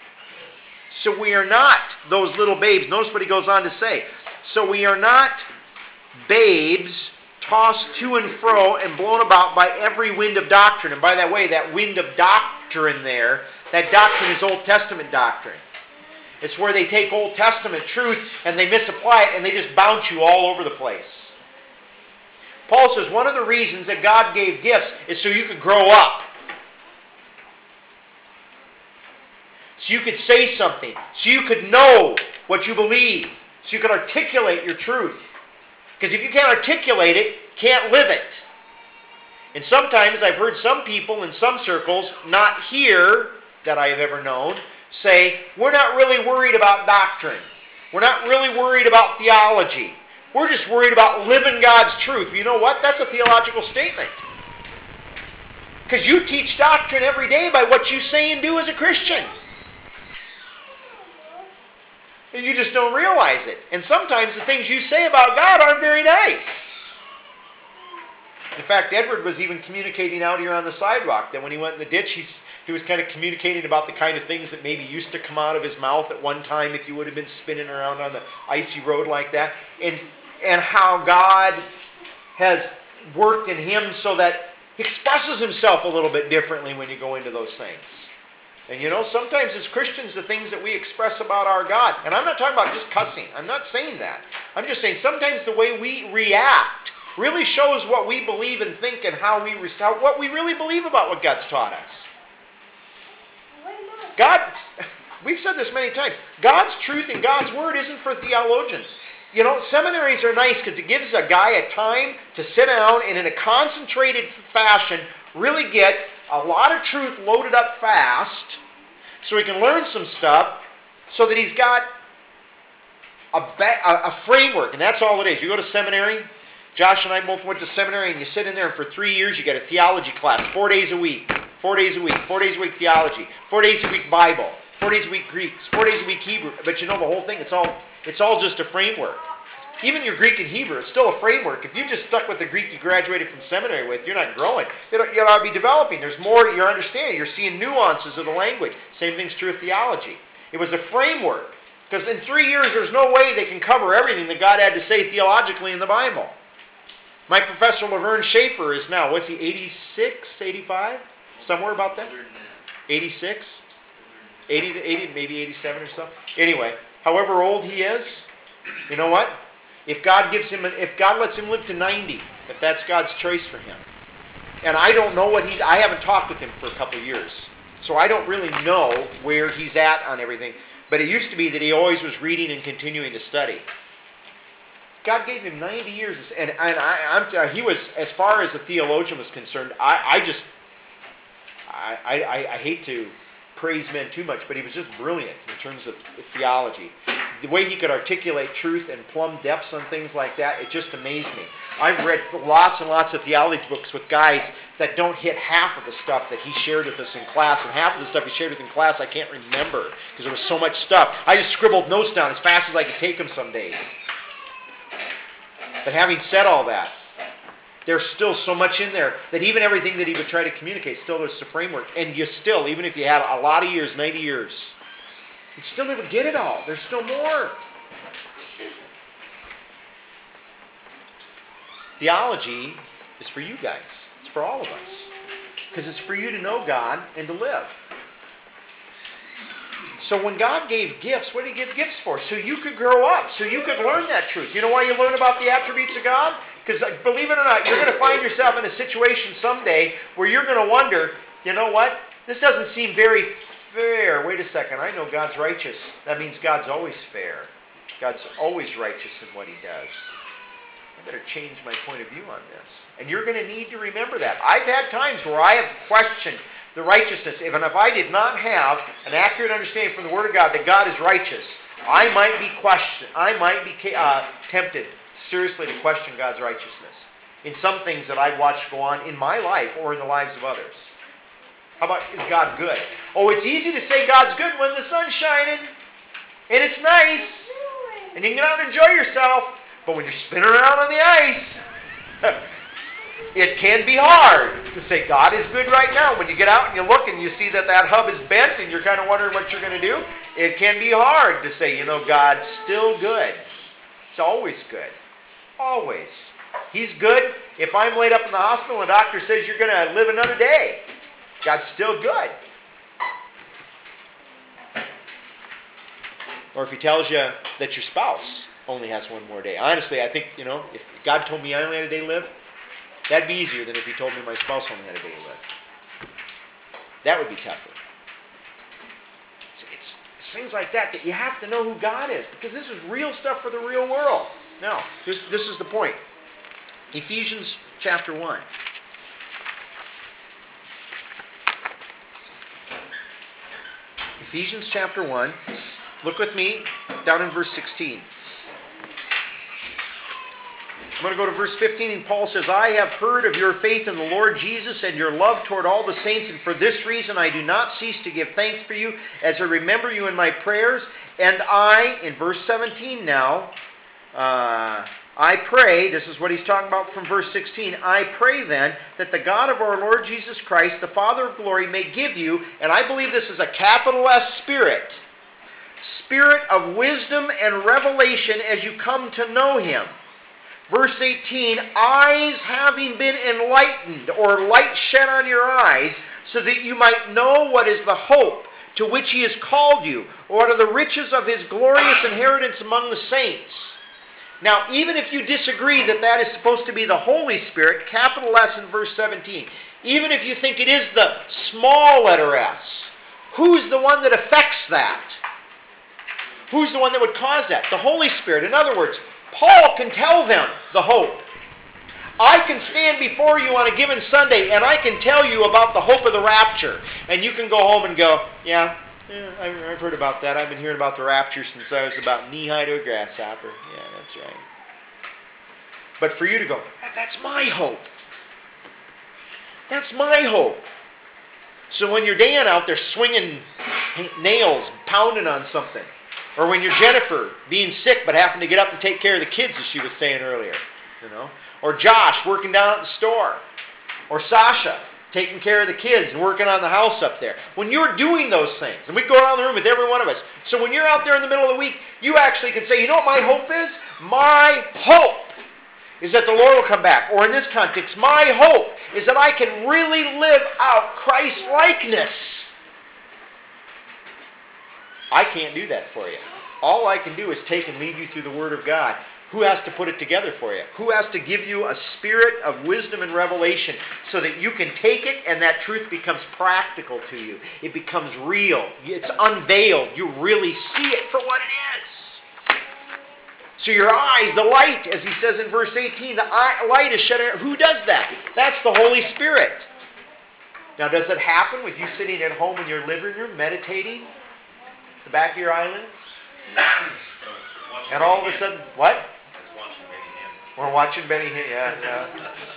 So we are not those little babes. Notice what he goes on to say. So we are not babes tossed to and fro and blown about by every wind of doctrine. And by that way, that wind of doctrine there, that doctrine is Old Testament doctrine. It's where they take Old Testament truth and they misapply it and they just bounce you all over the place. Paul says one of the reasons that God gave gifts is so you could grow up. So you could say something. So you could know what you believe. So you could articulate your truth. Because if you can't articulate it, you can't live it. And sometimes I've heard some people in some circles, not here that I have ever known, say, we're not really worried about doctrine. We're not really worried about theology. We're just worried about living God's truth. You know what? That's a theological statement. Because you teach doctrine every day by what you say and do as a Christian. And you just don't realize it. And sometimes the things you say about God aren't very nice. In fact, Edward was even communicating out here on the sidewalk that when he went in the ditch, he's, he was kind of communicating about the kind of things that maybe used to come out of his mouth at one time if you would have been spinning around on the icy road like that. And, and how God has worked in him so that he expresses himself a little bit differently when you go into those things. And you know, sometimes as Christians, the things that we express about our God, and I'm not talking about just cussing. I'm not saying that. I'm just saying sometimes the way we react really shows what we believe and think and how we how, what we really believe about what God's taught us. God, we've said this many times, God's truth and God's word isn't for theologians. You know, seminaries are nice because it gives a guy a time to sit down and in a concentrated fashion really get a lot of truth loaded up fast so he can learn some stuff so that he's got a, ba- a, a framework, and that's all it is. You go to seminary. Josh and I both went to seminary, and you sit in there, and for three years you get a theology class, four days a week, four days a week, four days a week theology, four days a week Bible, four days a week Greeks, four days a week Hebrew. But you know the whole thing, it's all it's all just a framework. Even your Greek and Hebrew, it's still a framework. If you just stuck with the Greek you graduated from seminary with, you're not growing. You don't, you ought to be developing. There's more to your understanding. You're seeing nuances of the language. Same thing's true of theology. It was a framework. Because in three years, there's no way they can cover everything that God had to say theologically in the Bible. My professor, Laverne Schaefer, is now, what's he, eighty-six, eighty-five? Somewhere about that? eighty-six? eighty, eighty, maybe eighty-seven or so. Anyway, however old he is, you know what? If God gives him, if God lets him live to ninety, if that's God's choice for him, and I don't know what he's, I haven't talked with him for a couple of years, so I don't really know where he's at on everything. But it used to be that he always was reading and continuing to study. God gave him ninety years, and, and I, I'm, he was, as far as a theologian was concerned, I, I just, I, I, I hate to praise men too much, but he was just brilliant in terms of theology. The way he could articulate truth and plumb depths on things like that, it just amazed me. I've read lots and lots of theology books with guys that don't hit half of the stuff that he shared with us in class, and half of the stuff he shared with in class I can't remember because there was so much stuff. I just scribbled notes down as fast as I could take them some days. But having said all that, there's still so much in there that even everything that he would try to communicate, still there's a framework. And you still, even if you had a lot of years, ninety years, you still never get it all. There's still more. Theology is for you guys. It's for all of us. Because it's for you to know God and to live. So when God gave gifts, what did he give gifts for? So you could grow up. So you could learn that truth. You know why you learn about the attributes of God? Because believe it or not, you're going to find yourself in a situation someday where you're going to wonder, you know what? This doesn't seem very fair. Wait a second. I know God's righteous. That means God's always fair. God's always righteous in what he does. I better change my point of view on this. And you're going to need to remember that. I've had times where I have questioned the righteousness. Even if I did not have an accurate understanding from the Word of God that God is righteous, I might be questioned. I might be uh, tempted seriously to question God's righteousness in some things that I've watched go on in my life or in the lives of others. How about, is God good? Oh, it's easy to say God's good when the sun's shining and it's nice and you can get out and enjoy yourself. But when you're spinning around on the ice, it can be hard to say God is good right now. When you get out and you look and you see that that hub is bent and you're kind of wondering what you're going to do, it can be hard to say, you know, God's still good. It's always good. Always. He's good. If I'm laid up in the hospital and the doctor says you're going to live another day, God's still good. Or if he tells you that your spouse only has one more day. Honestly, I think, you know, if God told me I only had a day to live, that'd be easier than if he told me my spouse only had a day to live. That would be tougher. It's, it's, it's things like that that you have to know who God is, because this is real stuff for the real world. Now, this, this is the point. Ephesians chapter one. Ephesians chapter one. Look with me down in verse sixteen. I'm going to go to verse fifteen, and Paul says, I have heard of your faith in the Lord Jesus and your love toward all the saints, and for this reason I do not cease to give thanks for you as I remember you in my prayers. And I, in verse seventeen now, uh, I pray, this is what he's talking about from verse sixteen, I pray then that the God of our Lord Jesus Christ, the Father of glory, may give you, and I believe this is a capital S spirit, spirit of wisdom and revelation as you come to know him. Verse eighteen, eyes having been enlightened, or light shed on your eyes, so that you might know what is the hope to which he has called you, or what are the riches of his glorious inheritance among the saints. Now, even if you disagree that that is supposed to be the Holy Spirit, capital S in verse seventeen, even if you think it is the small letter S, who's the one that affects that? Who's the one that would cause that? The Holy Spirit. In other words, Paul can tell them the hope. I can stand before you on a given Sunday and I can tell you about the hope of the rapture. And you can go home and go, yeah, Yeah, I've, I've heard about that. I've been hearing about the rapture since I was about knee-high to a grasshopper. Yeah, that's right. But for you to go, that's my hope. That's my hope. So when you're Dan out there swinging nails, pounding on something, or when you're Jennifer being sick but having to get up and take care of the kids, as she was saying earlier, you know, or Josh working down at the store, or Sasha taking care of the kids and working on the house up there. When you're doing those things, and we go around the room with every one of us, so when you're out there in the middle of the week, you actually can say, you know what my hope is? My hope is that the Lord will come back. Or in this context, my hope is that I can really live out Christ-likeness. I can't do that for you. All I can do is take and lead you through the Word of God. Who has to put it together for you? Who has to give you a spirit of wisdom and revelation so that you can take it and that truth becomes practical to you? It becomes real. It's unveiled. You really see it for what it is. So your eyes, the light, as he says in verse eighteen, the eye, light is shed. Who does that? That's the Holy Spirit. Now, does it happen with you sitting at home in your living room, meditating, the back of your eyelids? And all of a sudden, what? We're watching Benny Hinn, yeah, yeah.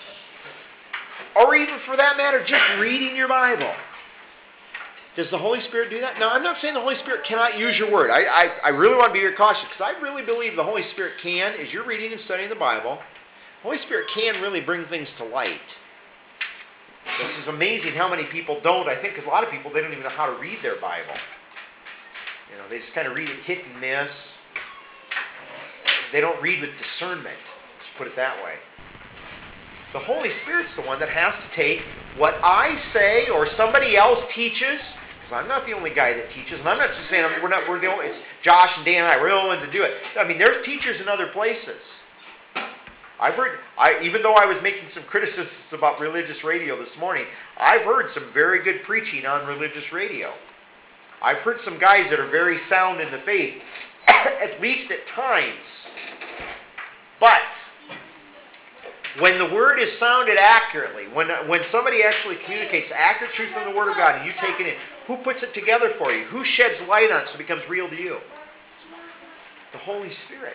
Or even for that matter, just reading your Bible. Does the Holy Spirit do that? No, I'm not saying the Holy Spirit cannot use your word. I, I, I really want to be very cautious because I really believe the Holy Spirit can, as you're reading and studying the Bible, the Holy Spirit can really bring things to light. This is amazing how many people don't. I think because a lot of people, they don't even know how to read their Bible. You know, they just kind of read it hit and miss. They don't read with discernment. Let's put it that way. The Holy Spirit's the one that has to take what I say or somebody else teaches, because I'm not the only guy that teaches, and I'm not just saying I mean, we're not. We're the only. It's Josh and Dan and I. We're the only ones that do it. I mean, there's teachers in other places. I've heard. I even though I was making some criticisms about religious radio this morning, I've heard some very good preaching on religious radio. I've heard some guys that are very sound in the faith, at least at times. But when the Word is sounded accurately, when, when somebody actually communicates accurate truth from the Word of God and you take it in, who puts it together for you? Who sheds light on it so it becomes real to you? The Holy Spirit.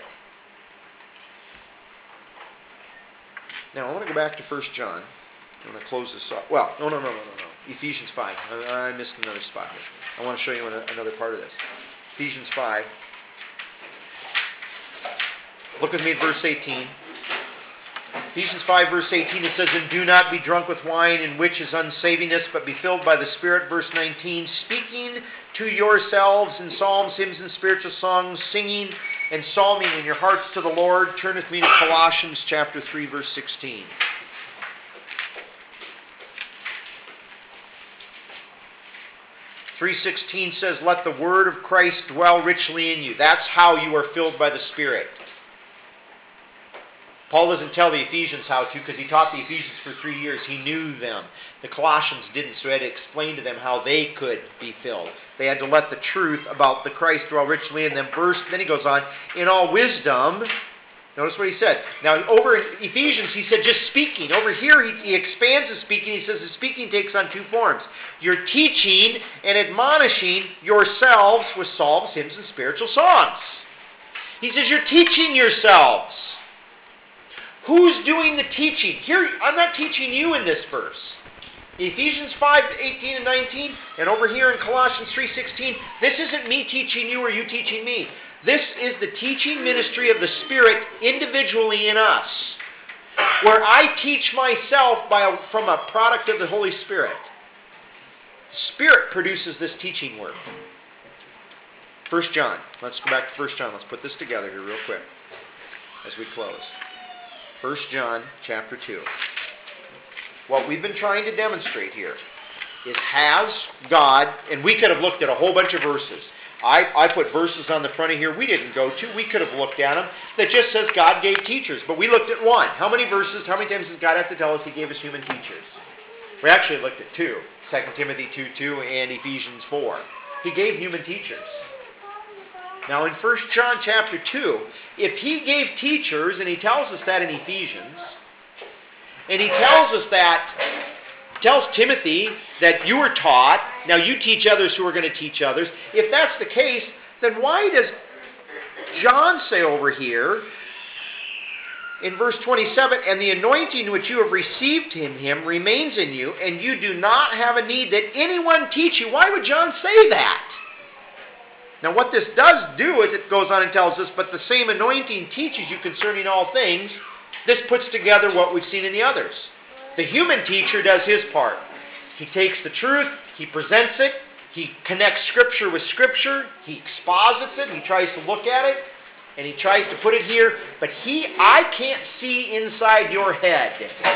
Now I want to go back to First John. I'm going to close this up. Well, no, no, no, no, no, no. Ephesians five. I, I missed another spot here. I want to show you another part of this. Ephesians five. Look with me at verse eighteen. Ephesians five, verse eighteen, it says, and do not be drunk with wine, in which is unsavingness, but be filled by the Spirit. Verse nineteen, speaking to yourselves in psalms, hymns, and spiritual songs, singing and psalming in your hearts to the Lord. Turn with me to Colossians chapter three, verse sixteen. three sixteen says, let the word of Christ dwell richly in you. That's how you are filled by the Spirit. Paul doesn't tell the Ephesians how to because he taught the Ephesians for three years. He knew them. The Colossians didn't, so he had to explain to them how they could be filled. They had to let the truth about the Christ dwell richly in them. Verse, then he goes on, in all wisdom. Notice what he said. Now, over in Ephesians, he said just speaking. Over here, he, he expands the speaking. He says the speaking takes on two forms. You're teaching and admonishing yourselves with psalms, hymns, and spiritual songs. He says you're teaching yourselves. Who's doing the teaching? Here, I'm not teaching you in this verse. Ephesians five, eighteen and nineteen, and over here in Colossians three, sixteen, this isn't me teaching you or you teaching me. This is the teaching ministry of the Spirit individually in us, where I teach myself by a, from a product of the Holy Spirit. The Spirit produces this teaching work. First John. Let's go back to First John. Let's put this together here real quick as we close. First John chapter two. What we've been trying to demonstrate here is has God, and we could have looked at a whole bunch of verses. I, I put verses on the front of here we didn't go to. We could have looked at them that just says God gave teachers, but we looked at one. How many verses, how many times does God have to tell us he gave us human teachers? We actually looked at two. Second Timothy two two and Ephesians four. He gave human teachers. Now in First John chapter two, if he gave teachers, and he tells us that in Ephesians, and he tells us that, tells Timothy that you were taught, Now you teach others who are going to teach others. If that's the case, then why does John say over here in verse twenty-seven, and the anointing which you have received in him remains in you, and you do not have a need that anyone teach you? Why would John say that? Now what this does do is it goes on and tells us, but the same anointing teaches you concerning all things. This puts together what we've seen in the others. The human teacher does his part. He takes the truth, he presents it, he connects Scripture with Scripture, he exposits it, he tries to look at it, and he tries to put it here, but he, I can't see inside your head.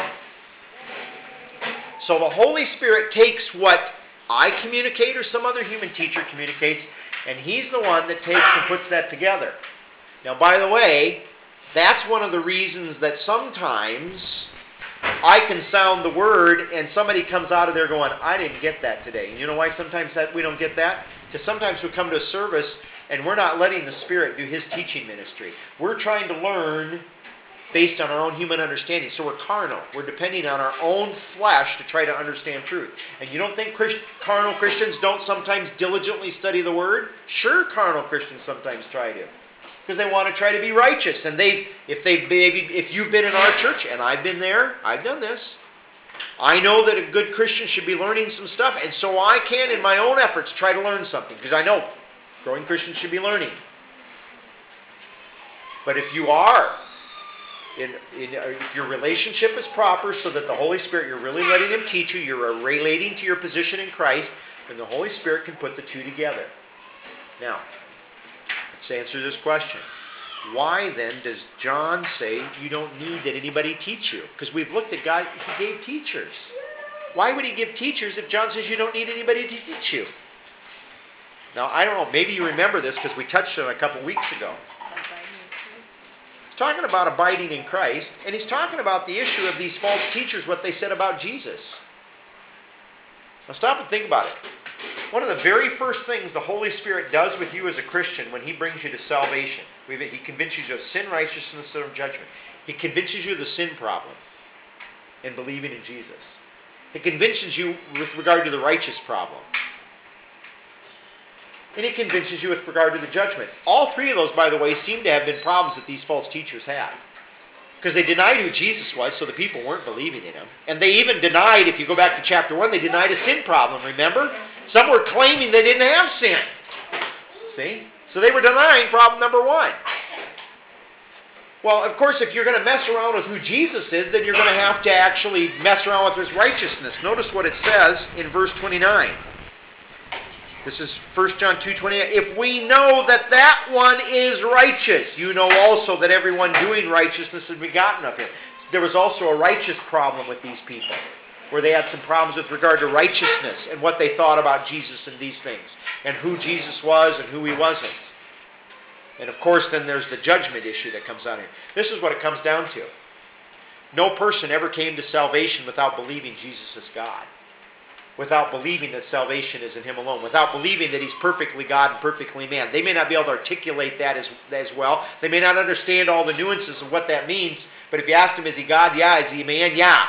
So the Holy Spirit takes what I communicate or some other human teacher communicates, and he's the one that takes and puts that together. Now, by the way, that's one of the reasons that sometimes I can sound the word and somebody comes out of there going, I didn't get that today. And you know why sometimes that we don't get that? Because sometimes we come to a service and we're not letting the Spirit do His teaching ministry. We're trying to learn based on our own human understanding. So we're carnal. We're depending on our own flesh to try to understand truth. And you don't think Christ- carnal Christians don't sometimes diligently study the Word? Sure, carnal Christians sometimes try to. Because they want to try to be righteous. And they've, if they've maybe, if you've been in our church, and I've been there, I've done this. I know that a good Christian should be learning some stuff, and so I can, in my own efforts, try to learn something. Because I know growing Christians should be learning. But if you are, in, in, if your relationship is proper so that the Holy Spirit, you're really letting Him teach you, you're relating to your position in Christ, then the Holy Spirit can put the two together. Now, let's answer this question. Why then does John say you don't need that anybody teach you? Because we've looked at God, He gave teachers. Why would He give teachers if John says you don't need anybody to teach you? Now, I don't know, maybe you remember this because we touched on it a couple weeks ago. He's talking about abiding in Christ, and he's talking about the issue of these false teachers, what they said about Jesus. Now stop and think about it. One of the very first things the Holy Spirit does with you as a Christian when He brings you to salvation, He convinces you of sin, righteousness, and judgment. He convinces you of the sin problem in believing in Jesus. He convinces you with regard to the righteous problem. And He convinces you with regard to the judgment. All three of those, by the way, seem to have been problems that these false teachers had. Because they denied who Jesus was, so the people weren't believing in Him. And they even denied, if you go back to chapter one, they denied a sin problem, remember? Some were claiming they didn't have sin. See? So they were denying problem number one. Well, of course, if you're going to mess around with who Jesus is, then you're going to have to actually mess around with His righteousness. Notice what it says in verse twenty-nine. This is First John two twenty-eight. If we know that that one is righteous, you know also that everyone doing righteousness is begotten of Him. There was also a righteous problem with these people, where they had some problems with regard to righteousness and what they thought about Jesus and these things, and who Jesus was and who He wasn't. And of course, then there's the judgment issue that comes out here. This is what it comes down to. No person ever came to salvation without believing Jesus is God. Without believing that salvation is in Him alone. Without believing that He's perfectly God and perfectly man. They may not be able to articulate that as, as well. They may not understand all the nuances of what that means. But if you ask them, is He God? Yeah. Is He man? Yeah.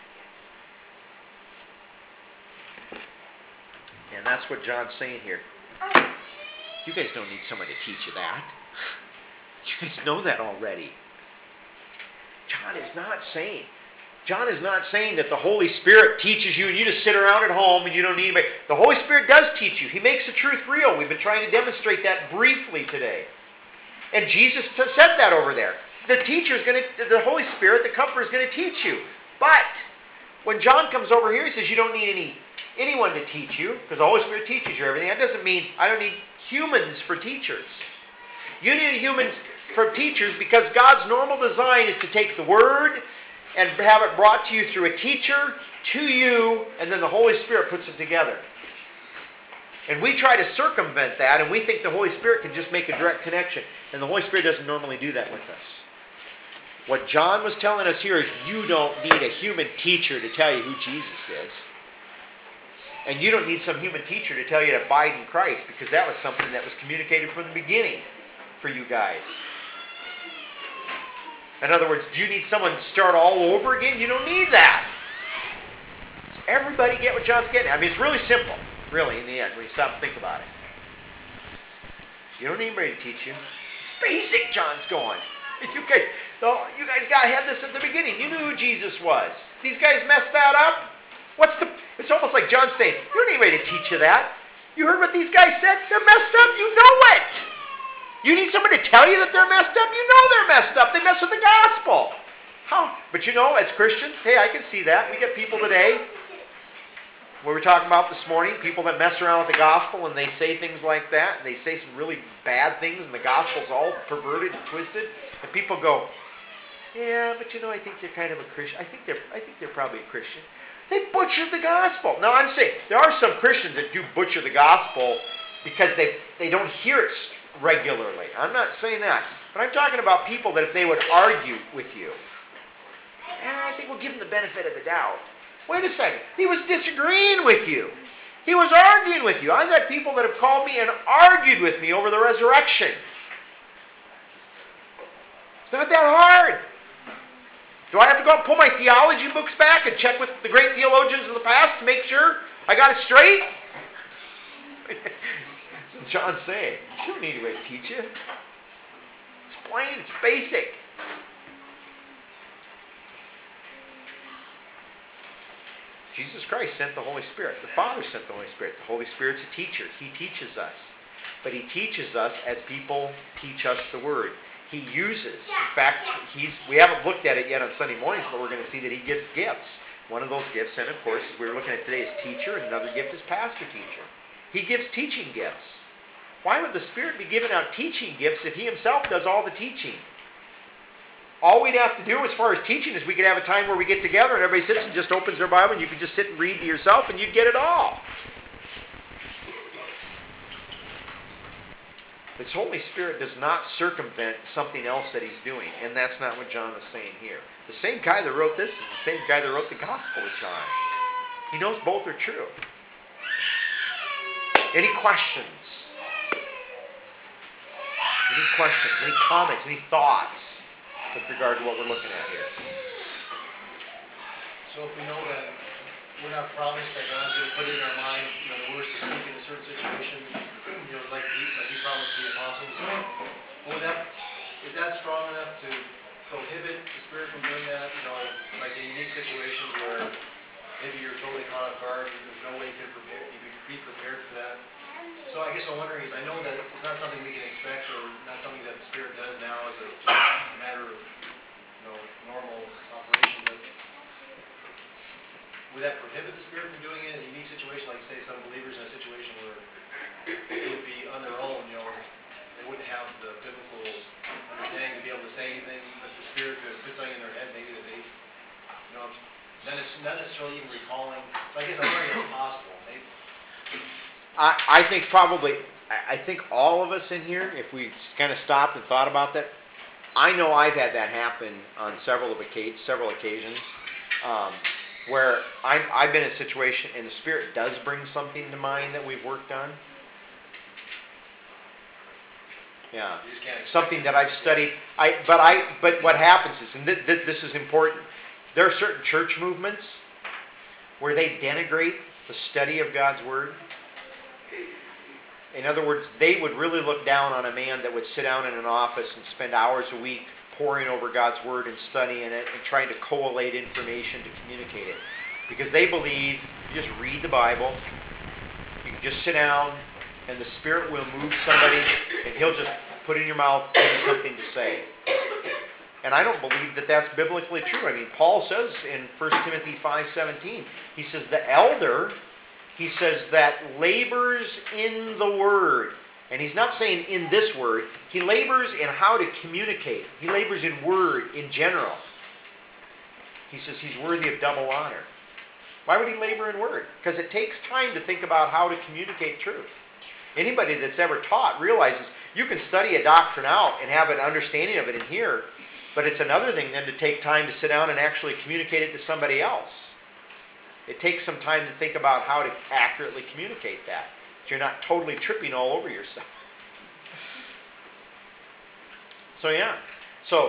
And that's what John's saying here. You guys don't need someone to teach you that. You guys know that already. John is not saying, John is not saying that the Holy Spirit teaches you and you just sit around at home and you don't need anybody. The Holy Spirit does teach you. He makes the truth real. We've been trying to demonstrate that briefly today. And Jesus t- said that over there. The teacher is going to, the Holy Spirit, the Comforter is going to teach you. But when John comes over here, he says you don't need any anyone to teach you, because the Holy Spirit teaches you everything. That doesn't mean I don't need humans for teachers. You need humans for teachers because God's normal design is to take the Word and have it brought to you through a teacher, to you, and then the Holy Spirit puts it together. And we try to circumvent that, and we think the Holy Spirit can just make a direct connection. And the Holy Spirit doesn't normally do that with us. What John was telling us here is you don't need a human teacher to tell you who Jesus is. And you don't need some human teacher to tell you to abide in Christ, because that was something that was communicated from the beginning for you guys. In other words, do you need someone to start all over again? You don't need that. Does everybody get what John's getting at? I mean, it's really simple. Really, in the end, when you stop and think about it. You don't need anybody to teach you. It's basic, John's going. You guys, oh, you guys got had this at the beginning. You knew who Jesus was. These guys messed that up. What's the? It's almost like John saying, "You don't need anybody to teach you that. You heard what these guys said? They're messed up. You know it. You need someone to tell you that they're messed up. You know they're messed up. They mess with the gospel. How? But you know, as Christians, hey, I can see that. We get people today. We were talking about this morning, people that mess around with the gospel and they say things like that, and they say some really bad things, and the gospel's all perverted and twisted, and people go, "Yeah, but you know, I think they're kind of a Christian. I think they're, I think they're probably a Christian." They butchered the gospel. Now, I'm saying there are some Christians that do butcher the gospel because they they don't hear it regularly. I'm not saying that, but I'm talking about people that if they would argue with you, eh, I think we'll give them the benefit of the doubt. Wait a second. He was disagreeing with you. He was arguing with you. I've had people that have called me and argued with me over the resurrection. It's not that hard. Do I have to go out and pull my theology books back and check with the great theologians of the past to make sure I got it straight? So John's saying, you don't need anybody to teach you. It's plain, it's basic. Jesus Christ sent the Holy Spirit. The Father sent the Holy Spirit. The Holy Spirit's a teacher. He teaches us. But He teaches us as people teach us the Word. He uses. In fact, he's we haven't looked at it yet on Sunday mornings, but we're going to see that He gives gifts. One of those gifts, and of course, as we were looking at today, is teacher, and another gift is pastor teacher. He gives teaching gifts. Why would the Spirit be giving out teaching gifts if He Himself does all the teaching? All we'd have to do as far as teaching is we could have a time where we get together and everybody sits and just opens their Bible and you can just sit and read to yourself and you'd get it all. This Holy Spirit does not circumvent something else that He's doing, and that's not what John is saying here. The same guy that wrote this is the same guy that wrote the Gospel of John. He knows both are true. Any questions? Any questions? Any comments? Any thoughts with regard to what we're looking at here? So if we know that we're not promised that God's going to put it in our mind, you know, the words to speak in a certain situation, you know, like he, like he promised the apostles, would that, is that strong enough to prohibit the Spirit from doing that? You know, like in unique situations where maybe you're totally caught off guard and there's no way you can prepare, you can be prepared for that. So I guess what I'm wondering is, I know that it's not something we can expect or not something that the Spirit does now as a, just a matter of, you know, normal operation, but would that prohibit the Spirit from doing it in a unique situation, like say some believers in a situation where they would be on their own, you know, they wouldn't have the biblical understanding to be able to say anything, but the Spirit could put something in their head maybe that they, you know, not necessarily even recalling. So I guess I'm wondering if it's possible. Maybe. I, I think probably, I think all of us in here, if we kind of stopped and thought about that, I know I've had that happen on several of occasions, several occasions, um, where I'm, I've been in a situation and the Spirit does bring something to mind that we've worked on. Yeah, You just can't expect something it. that I've studied. I, but I, but what happens is, and th- th- this is important, there are certain church movements where they denigrate the study of God's Word. In other words, they would really look down on a man that would sit down in an office and spend hours a week poring over God's Word and studying it and trying to collate information to communicate it. Because they believe you just read the Bible, you can just sit down, and the Spirit will move somebody, and He'll just put in your mouth, give you something to say. And I don't believe that that's biblically true. I mean, Paul says in First Timothy five seventeen, he says, the elder, he says that labors in the Word. And he's not saying in this Word. He labors in how to communicate. He labors in Word in general. He says he's worthy of double honor. Why would he labor in Word? Because it takes time to think about how to communicate truth. Anybody that's ever taught realizes you can study a doctrine out and have an understanding of it in here, but it's another thing then to take time to sit down and actually communicate it to somebody else. It takes some time to think about how to accurately communicate that, so you're not totally tripping all over yourself. So yeah, so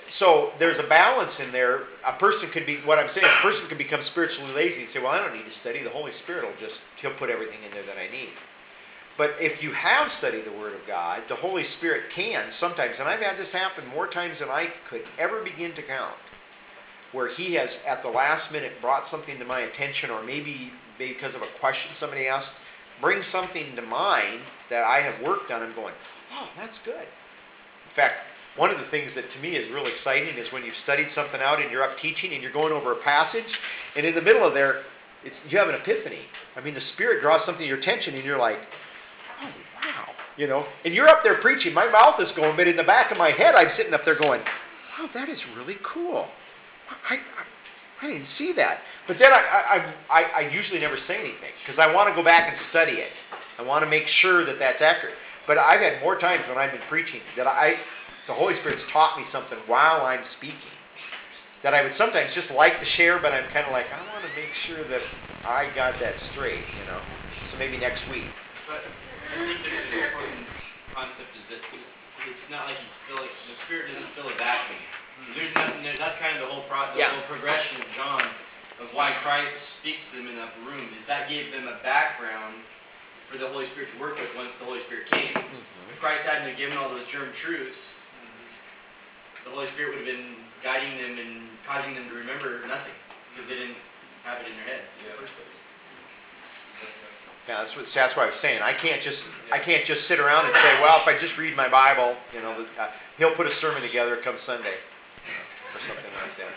so there's a balance in there. A person could be, what I'm saying, a person could become spiritually lazy and say, well, I don't need to study. The Holy Spirit will just, he'll put everything in there that I need. But if you have studied the Word of God, the Holy Spirit can sometimes, and I've had this happen more times than I could ever begin to count, where he has at the last minute brought something to my attention, or maybe because of a question somebody asked, bring something to mind that I have worked on and going, oh, that's good. In fact, one of the things that to me is real exciting is when you've studied something out and you're up teaching and you're going over a passage, and in the middle of there, it's, you have an epiphany. I mean, the Spirit draws something to your attention and you're like, oh, wow. You know, and you're up there preaching. My mouth is going, but in the back of my head, I'm sitting up there going, wow, that is really cool. I, I, I didn't see that. But then I, I, I, I usually never say anything because I want to go back and study it. I want to make sure that that's accurate. But I've had more times when I've been preaching that I, the Holy Spirit's taught me something while I'm speaking that I would sometimes just like to share, but I'm kind of like, I want to make sure that I got that straight, you know. So maybe next week. But I think there's an important concept is that it's not like he's filling, the Spirit doesn't fill a vacuum. There's nothing there. That's kind of the whole pro, the Yeah. whole progression of John, of why Christ speaks to them in that room, is that gave them a background for the Holy Spirit to work with once the Holy Spirit came. Mm-hmm. If Christ hadn't have given all those germ truths, the Holy Spirit would have been guiding them and causing them to remember nothing because they didn't have it in their head in the first place. Yeah, that's what that's what I was saying. I can't just I can't just sit around and say, well, if I just read my Bible, you know, uh, he'll put a sermon together come Sunday, you know, or something like that.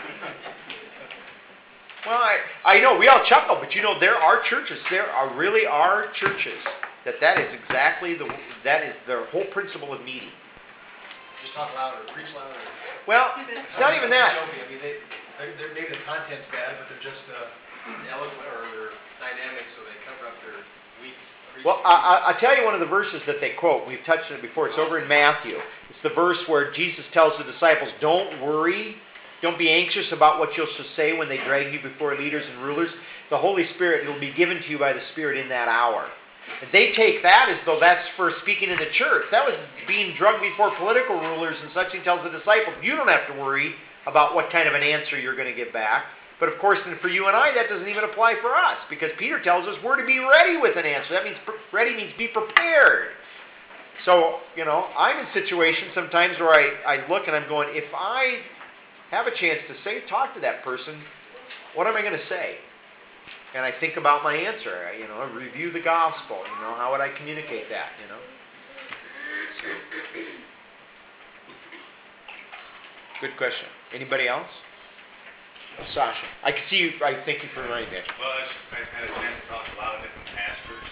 Well, I, I know we all chuckle, but you know there are churches. There are really are churches that that is exactly the that is their whole principle of meeting. Just talk louder, preach louder. Well, it's not even that. Joking. I mean, they, they're, they're, maybe the content's bad, but they're just uh, eloquent or they're dynamic, so they cover up their weak. Well, I, I, I'll tell you one of the verses that they quote. We've touched on it before. It's over in Matthew. It's the verse where Jesus tells the disciples, don't worry. Don't be anxious about what you'll say when they drag you before leaders and rulers. The Holy Spirit, it will be given to you by the Spirit in that hour. And they take that as though that's for speaking in the church. That was being drugged before political rulers and such. He tells the disciples, you don't have to worry about what kind of an answer you're going to give back. But of course, then for you and I, that doesn't even apply for us. Because Peter tells us we're to be ready with an answer. That means ready means be prepared. So, you know, I'm in situations sometimes where I, I look and I'm going, if I have a chance to say, talk to that person, what am I going to say? And I think about my answer, you know, review the gospel, you know, how would I communicate that, you know? So. Good question. Anybody else? Sasha. I can see you, I thank you for reminding me. Well, I, just, I had a chance to talk to a lot of different pastors